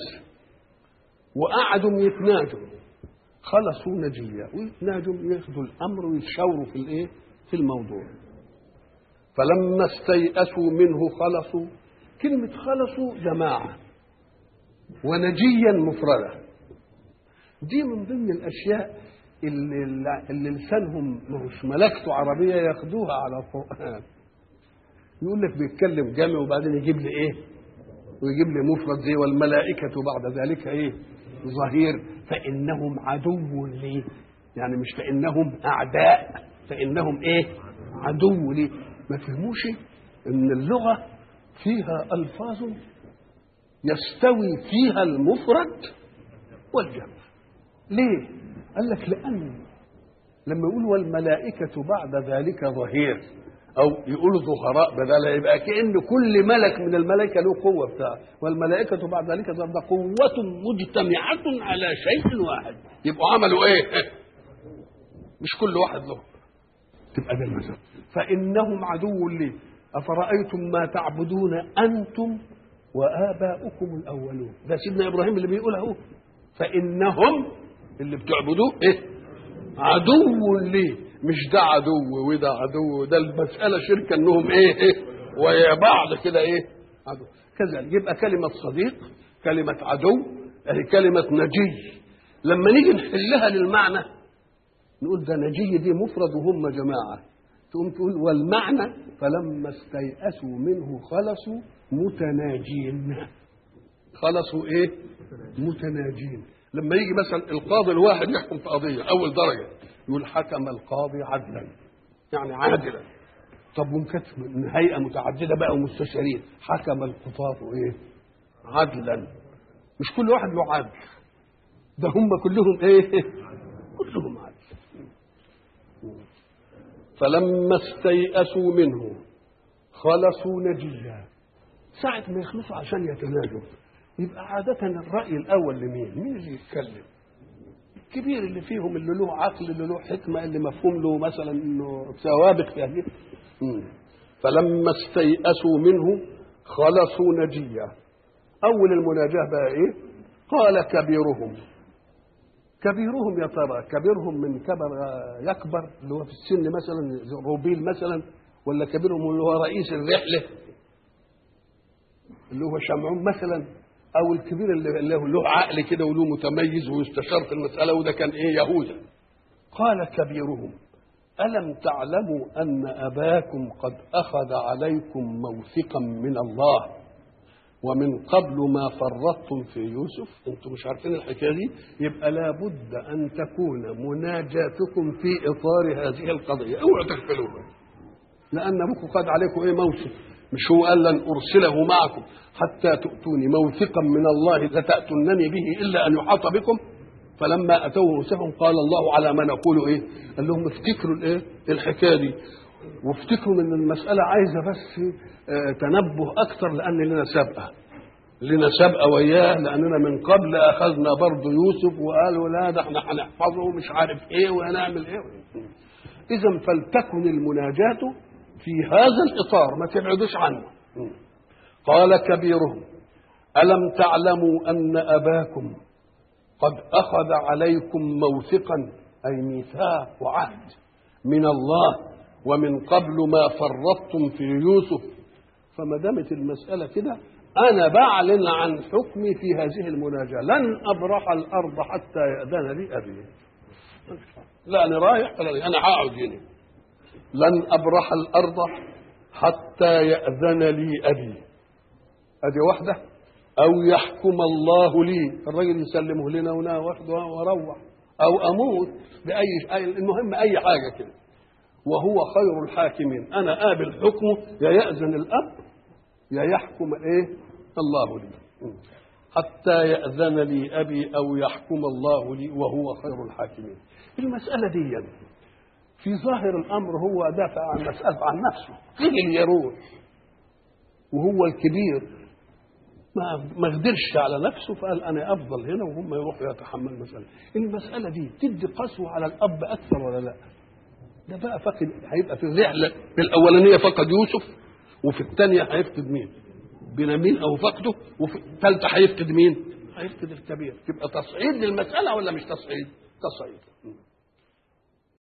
وقعدوا يتناجوا. خلصوا نجيا ويتناجوا ياخذوا الأمر ويتشاوروا في الإيه؟ في الموضوع. فلما استيأسوا منه خلصوا. كلمة خلصوا جماعة ونجيا مفردة. دي من ضمن الأشياء اللي, اللي لسانهم مش ملكته عربية ياخدوها على القرآن. يقول لك بيتكلم جمع وبعدين يجيب لي إيه؟ ويجيب لي مفرد زي والملائكة بعد ذلك إيه؟ ظهير. فإنهم عدو لي، يعني مش فإنهم أعداء، فإنهم إيه؟ عدو لي. ما فهموش إن اللغة فيها ألفاظ يستوي فيها المفرد والجمع. ليه؟ قال لك لأن لما يقول والملائكة بعد ذلك ظهير أو يقولوا ظهراء بدل، يبقى كأن كل ملك من الملائكة له قوة بتاعه. والملائكة بعد ذلك ظهر قوة مجتمعة على شيء واحد. يبقوا عملوا إيه؟ مش كل واحد له. تبقى ده المثل. فإنهم عدو لي أفرأيتم ما تعبدون أنتم وآباؤكم الأولون. ده سيدنا إبراهيم اللي بيقول اهو. فإنهم اللي بتعبدوه إيه؟ عدو لي. مش ده عدو وده عدو، ده المسألة شركة إنهم إيه؟ إيه؟ ويا بعض كده إيه؟ عدو. كذلك يبقى كلمة صديق، كلمة عدو، أهي كلمة نجي. لما نيجي نحلها للمعنى نقول ده نجي دي مفرد وهم جماعة. تقوم تقول والمعنى فلما استيأسوا منه خلصوا متناجين. خلصوا ايه؟ متناجين. لما يجي مثلا القاضي الواحد يحكم في قضية أول درجة يقول حكم القاضي عدلا، يعني عادلا. طب وكانت من هيئة متعددة بقى ومستشارين حكم القضاة ايه؟ عدلا. مش كل واحد له عدل، ده هم كلهم ايه؟ كلهم عدل. فلما استيأسوا منه خلصوا نجيا. ساعة ما يخلصوا عشان يتناجوا يبقى عادة الرأي الأول لمين؟ مين اللي يتكلم؟ الكبير اللي فيهم، اللي له عقل، اللي له حكمة، اللي مفهوم له مثلا إنه سوابق في هذه. فلما استيأسوا منه خلصوا نجيا. أول المناجاة بقى إيه؟ قال كبيرهم. كبيرهم يا ترى كبيرهم من كبر يكبر اللي هو في السن مثلا روبيل مثلا، ولا كبيرهم اللي هو رئيس الرحلة اللي هو شمعون مثلا، او الكبير اللي له عقل كده وله متميز ويستشار في المسألة، وده كان ايه؟ يهوذا. قال كبيرهم ألم تعلموا أن أباكم قد أخذ عليكم موثقا من الله ومن قبل ما فرطتم في يوسف؟ انتم مش عارفين الحكايه دي؟ يبقى لابد ان تكون مناجاتكم في اطار هذه القضيه، اوعوا تغفلوها، لان ابوكم قد عليكم ايه؟ موثق. مش هو قال لن ارسله معكم حتى تؤتوني موثقا من الله لتاتونني به الا ان يحاط بكم؟ فلما اتوه موثقا قال الله على ما نقول ايه؟ قال لهم افتكروا الايه؟ الحكايه دي، وافتكروا ان المساله عايزه بس تنبه اكثر، لان لنا سابقه لنا سابقه وياه، لاننا من قبل اخذنا برضه يوسف وقالوا لا ده احنا هنحفظه ومش عارف ايه وهنعمل ايه. اذا فلتكن المناجاه في هذا الاطار، ما تبعدوش عنه. قال كبيرهم الم تعلموا ان اباكم قد اخذ عليكم موثقا اي ميثاق وعهد من الله ومن قبل ما فرطتم في يوسف؟ فما دامت المسألة كده أنا بعلن عن حكمي في هذه المناجاة، لن أبرح الأرض حتى يأذن لي أبي. لا أنا رايح ولا أنا هقعد هنا. لن أبرح الأرض حتى يأذن لي أبي، أدي واحدة، أو يحكم الله لي، الرجل يسلمه لنا ونا واخده وأروح، أو أموت بأي، المهم أي حاجة كده، وهو خير الحاكمين. أنا قابل حكمه، يا يأذن الأب يا يحكم إيه الله لي، حتى يأذن لي أبي أو يحكم الله لي وهو خير الحاكمين. المسألة دي في ظاهر الأمر هو دافع عن مسألة عن نفسه، فضل يروح وهو الكبير ما ما قدرش على نفسه، فقال أنا أفضل هنا وهم يروحوا يتحملوا المسألة. المسألة دي تدي قسوة على الأب أكثر ولا لا؟ ده بقى فقد، هيبقى في الرحلة في الأولانية فقد يوسف، وفي الثانية هيفقد مين؟ بنيامين أو فقده، وفي الثالثة هيفقد مين؟ هيفقد الكبير. تبقى تصعيد للمسألة ولا مش تصعيد؟ تصعيد.